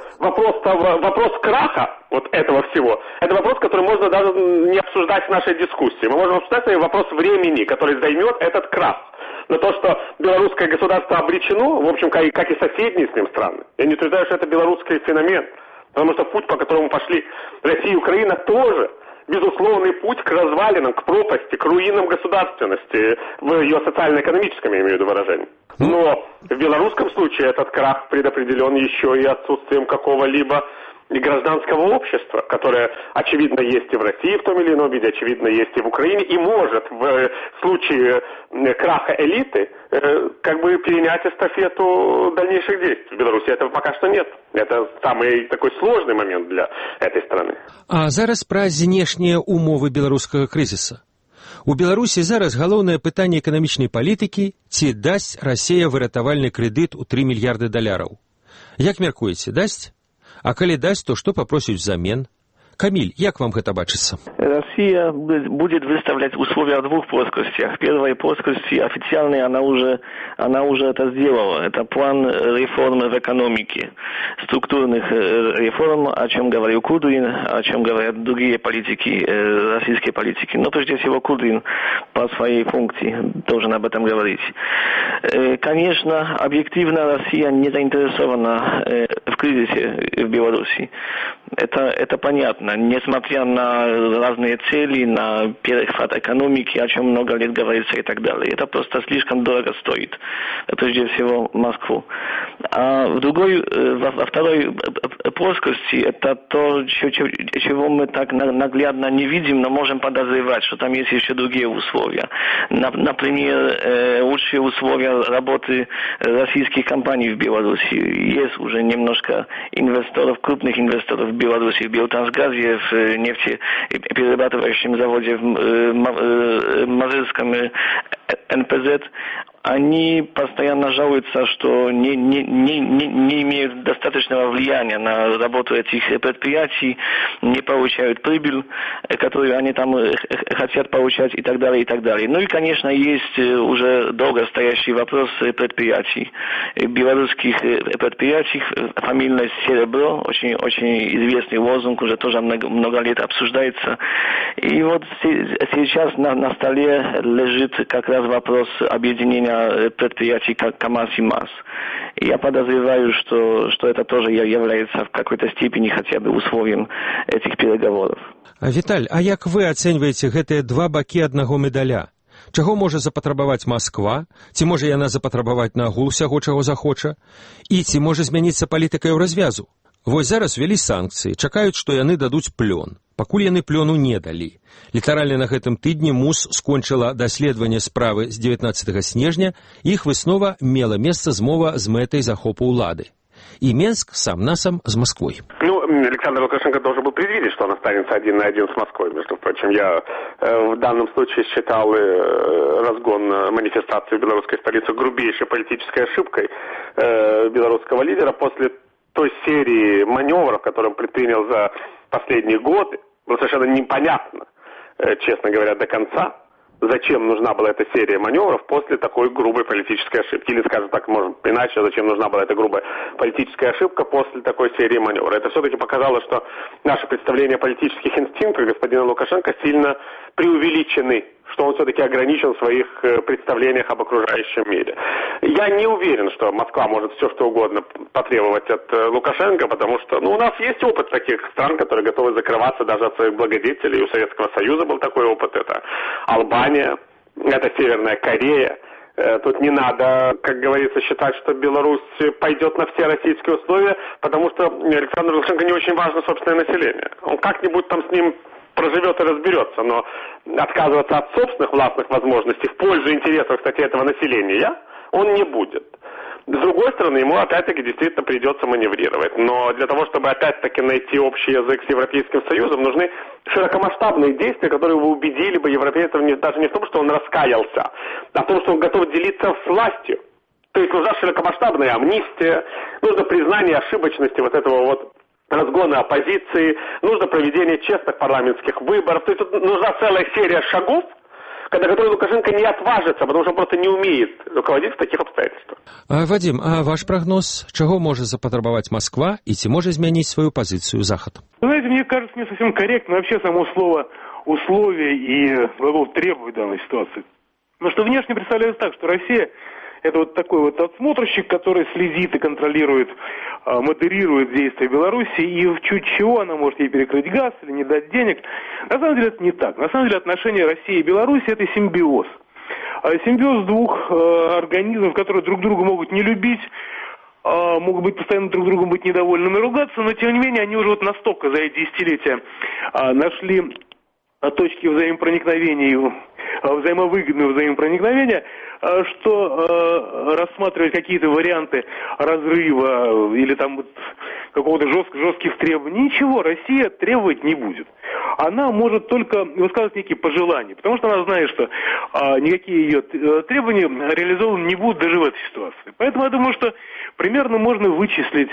вопрос краха вот этого всего, это вопрос, который можно даже не обсуждать в нашей дискуссии. Мы можем обсуждать вопрос времени, который займет этот крах. Но то, что белорусское государство обречено, в общем, как и соседние с ним страны, я не утверждаю, что это белорусский феномен. Потому что путь, по которому пошли Россия и Украина, тоже безусловный путь к развалинам, к пропасти, к руинам государственности в ее социально-экономическом, я имею в виду, выражении. Но в белорусском случае этот крах предопределен еще и отсутствием какого-либо и гражданского общества, которое, очевидно, есть и в России в том или ином виде, очевидно, есть и в Украине, и может в случае краха элиты как бы перенять эстафету дальнейших действий. В Беларуси этого пока что нет. Это самый такой сложный момент для этой страны. А зараз пра знешнія умовы беларускага крызіса. У Беларусі зараз галоўнае пытанне эканамічнай палітыкі, ці дасць Расія выратавальны крэдыт у 3 мільярды даляраў. Як мяркуеце, дасць? А калі дасць, то што папросіць взамен? Камиль, як вам это бачится? Россия будет выставлять условия в двух плоскостях. Первая плоскость официальная, она уже это сделала. Это план реформ в экономике, структурных реформ, о чем говорил Кудрин, о чем говорят другие политики, российские политики. Но прежде всего Кудрин по своей функции должен об этом говорить. Конечно, объективно Россия не заинтересована в кризисе в Беларуси. Это понятно. Несмотря на разные цели, на перехват экономики, о чем много лет говорится и так далее. Это просто слишком дорого стоит. Прежде всего Москву. А во второй плоскости это то, чего мы так наглядно не видим, но можем подозревать, что там есть еще другие условия. Например, лучшие условия работы российских компаний в Беларуси. Есть уже немножко инвесторов, крупных инвесторов в Беларуси, в Белтрансгазе, в нефтеперерабатывающем заводе в Мазырском НПЗ. Они постоянно жалуются, что не имеют достаточного влияния на работу этих предприятий, не получают прибыль, которую они там хотят получать и так далее, и так далее. Ну и, конечно, есть уже долго стоящий вопрос предприятий. Белорусских предприятий, фамильность «Серебро», очень, очень известный лозунг, уже тоже много лет обсуждается. И вот сейчас на столе лежит как раз вопрос объединения предприятий КАМАЗ и МАЗ. Я подозреваю, что это тоже является в какой-то степени хотя бы условием этих переговоров. Віталь, а як вы ацэньваеце гэтыя два бакі аднаго медаля? Чаго можа запатрабаваць Масква? Ці можа яна запатрабаваць нагул усяго, чаго захоча? І ці можа змяніцца палітыка ў развязу? Вось зараз ввялі санкцыі, чакаюць, што яны дадуць плён. Пакуль яны плёну не далі. Літаральна на гэтым тыдні МУС скончыла даследаванне справы з 19 снежня, іх выснова мела месца змова з мэтай захопу ўлады. И Минск сам-насам с Москвой. Ну, Александр Лукашенко должен был предвидеть, что он останется 1 на 1 с Москвой. Между прочим, я в данном случае считал разгон манифестации в белорусской столице грубейшей политической ошибкой белорусского лидера после той серии маневров, которые он предпринял за последние годы. Было совершенно непонятно, честно говоря, до конца, зачем нужна была эта серия маневров после такой грубой политической ошибки. Или, скажем так, может иначе, зачем нужна была эта грубая политическая ошибка после такой серии маневров. Это все-таки показало, что наши представления о политических инстинктах господина Лукашенко сильно преувеличены, что он все-таки ограничен в своих представлениях об окружающем мире. Я не уверен, что Москва может все что угодно потребовать от Лукашенко, потому что у нас есть опыт таких стран, которые готовы закрываться даже от своих благодетелей. У Советского Союза был такой опыт. Это Албания, это Северная Корея. Тут не надо, как говорится, считать, что Беларусь пойдет на все российские условия, потому что Александру Лукашенко не очень важно собственное население. Он как-нибудь там с ним проживет и разберется, но отказываться от собственных властных возможностей в пользу интересов, кстати, этого населения он не будет. С другой стороны, ему опять-таки действительно придется маневрировать. Но для того, чтобы опять-таки найти общий язык с Европейским Союзом, нужны широкомасштабные действия, которые бы убедили бы европейцев даже не в том, что он раскаялся, а в том, что он готов делиться с властью. То есть нужна широкомасштабная амнистия, нужно признание ошибочности вот этого вот разгона оппозиции, нужно проведение честных парламентских выборов. То есть тут нужна целая серия шагов, на которые Лукашенко не отважится, потому что он просто не умеет руководить в таких обстоятельствах. Вадим, а ваш прогноз, чего может запатрабовать Москва и ці может изменить свою позицию Захад? Вы знаете, мне кажется, не совсем корректно вообще само слово «условия» и глагол «требовать» в данной ситуации. Потому что внешне представляется так, что Россия – это вот такой вот отсмотрщик, который следит и контролирует, модерирует действия Беларуси, и в чуть чего она может ей перекрыть газ или не дать денег. На самом деле это не так. На самом деле отношения России и Беларуси – это симбиоз. Симбиоз двух организмов, которые друг друга могут не любить, могут быть постоянно друг другом быть недовольными, ругаться, но тем не менее они уже вот настолько за эти десятилетия нашли точки взаимопроникновения, взаимовыгодного взаимопроникновения, что рассматривать какие-то варианты разрыва или там вот какого-то жестких требований, ничего Россия требовать не будет. Она может только высказывать некие пожелания, потому что она знает, что никакие ее требования реализованы не будут даже в этой ситуации. Поэтому я думаю, что примерно можно вычислить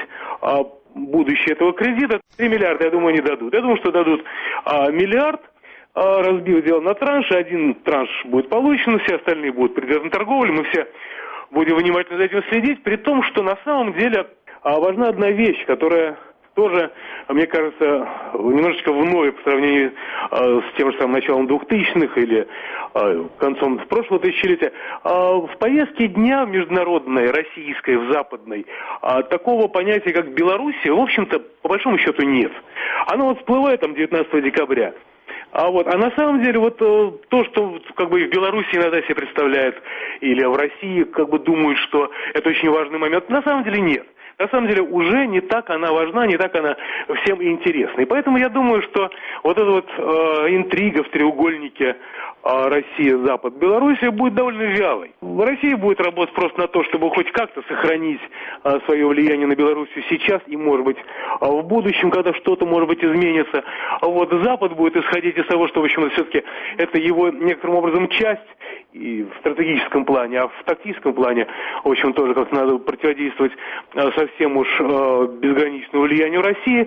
будущее этого кредита. 3 миллиарда, я думаю, не дадут. Я думаю, что дадут миллиард, разбив дело на транши, один транш будет получен, все остальные будут предметом торговли, мы все будем внимательно за этим следить, при том, что на самом деле важна одна вещь, которая тоже, мне кажется, немножечко вновь по сравнению с тем же самым началом 2000-х или концом прошлого тысячелетия. В повестке дня в международной, российской, в западной, такого понятия, как Белоруссия, в общем-то, по большому счету нет. Оно вот всплывает там 19 декабря. А на самом деле вот то, что как бы в Беларуси иногда себе представляют, или в России как бы думают, что это очень важный момент, на самом деле нет. На самом деле уже не так она важна, не так она всем интересна. И поэтому я думаю, что вот эта вот интрига в треугольнике Россия, Запад, Белоруссия будет довольно вялой. Россия будет работать просто на то, чтобы хоть как-то сохранить свое влияние на Белоруссию сейчас и, может быть, в будущем, когда что-то, может быть, изменится. Запад будет исходить из того, что, в общем, все-таки это его некоторым образом часть и в стратегическом плане, а в тактическом плане, в общем, тоже как-то надо противодействовать совсем уж безграничному влиянию России.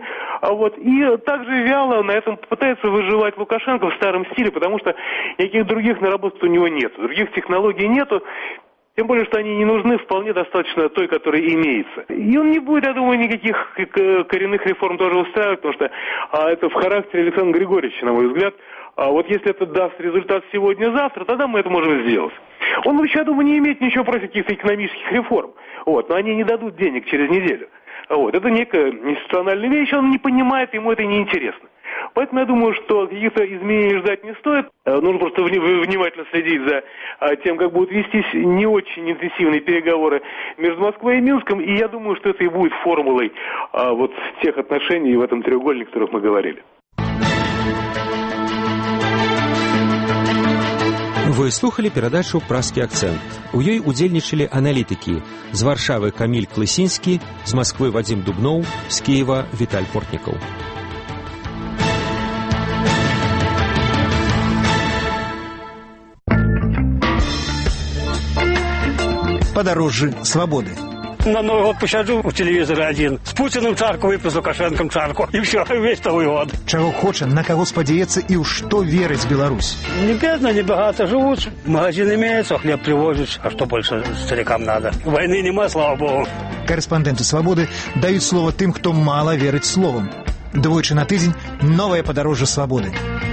И также вяло на этом пытается выживать Лукашенко в старом стиле, потому что никаких других наработок у него нет, других технологий нету, тем более, что они не нужны, вполне достаточно той, которая имеется. И он не будет, я думаю, никаких коренных реформ тоже устраивать, потому что это в характере Александра Григорьевича, на мой взгляд. Если это даст результат сегодня-завтра, тогда мы это можем сделать. Он вообще, я думаю, не имеет ничего против каких-то экономических реформ, но они не дадут денег через неделю. Это некая институциональная вещь, он не понимает, ему это неинтересно. Поэтому я думаю, что каких-то изменений ждать не стоит. Нужно просто внимательно следить за тем, как будут вестись не очень интенсивные переговоры между Москвой и Минском. И я думаю, что это и будет формулой тех отношений в этом треугольнике, о которых мы говорили. Вы слухали перадачу «Празкі акцент». У ёй удзельнічалі аналітыкі. З Варшавы Каміль Клысінскі, з Москвы Вадзім Дубноў, з Киева Віталь Портнікаў. Подороже свободы. На Новый год посяджу у телевизоре один. С Путиным чарку выпью, с Лукашенком чарку. И все, весь Новый год. Чего хочет, на кого сподеется и у что верить Беларусь? Не бедно, не богато живут. Магазин имеется, хлеб привозят. А что больше старикам надо? Войны нема, слава богу. Корреспонденты «Свободы» дают слово тем, кто мало верит словам. Двойче на тыдзень новое подорожье «Свободы».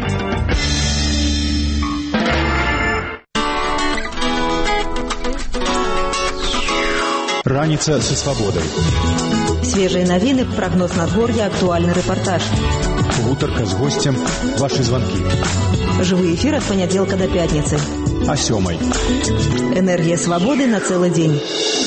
Раніца со свободой. Свежие новины, прогноз надворья, актуальный репортаж. Гутарка с гостем, ваши звонки. Живой эфир от понеделька до пятницы. О 7:00. Энергия свободы на целый день.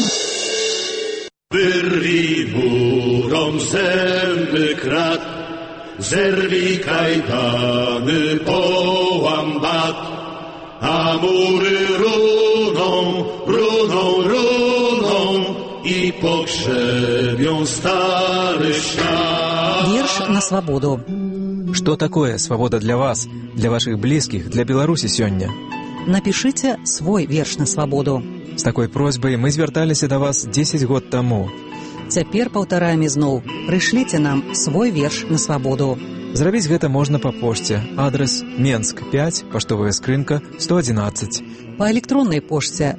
Wyrwij murom zęby krat, zerwij kajdany, połam bat, a mury runą, runą, runą i pogrzebią stary świat. Вірш на свободу. Что такое свобода для вас, для ваших близких, для Беларуси сёння? Напишите свой верш на свободу. С такой просьбой мы звярталіся до вас 10 год тому. Цяпер паўтараем ізноў. Прышліце нам свой верш на свободу. Зрабіць гэта можна па пошце. Адрес Менск 5, паштовая скрынка 111. Па электроннай пошце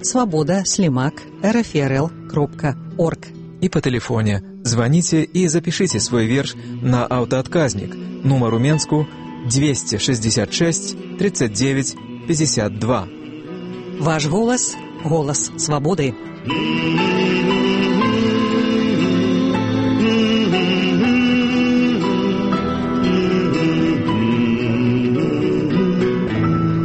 svoboda@rfrl.org. И по телефоне. Звоните и запишите свой верш на автоотказник. Номер у Менску 266 39 52. Ваш голос – голос свободы.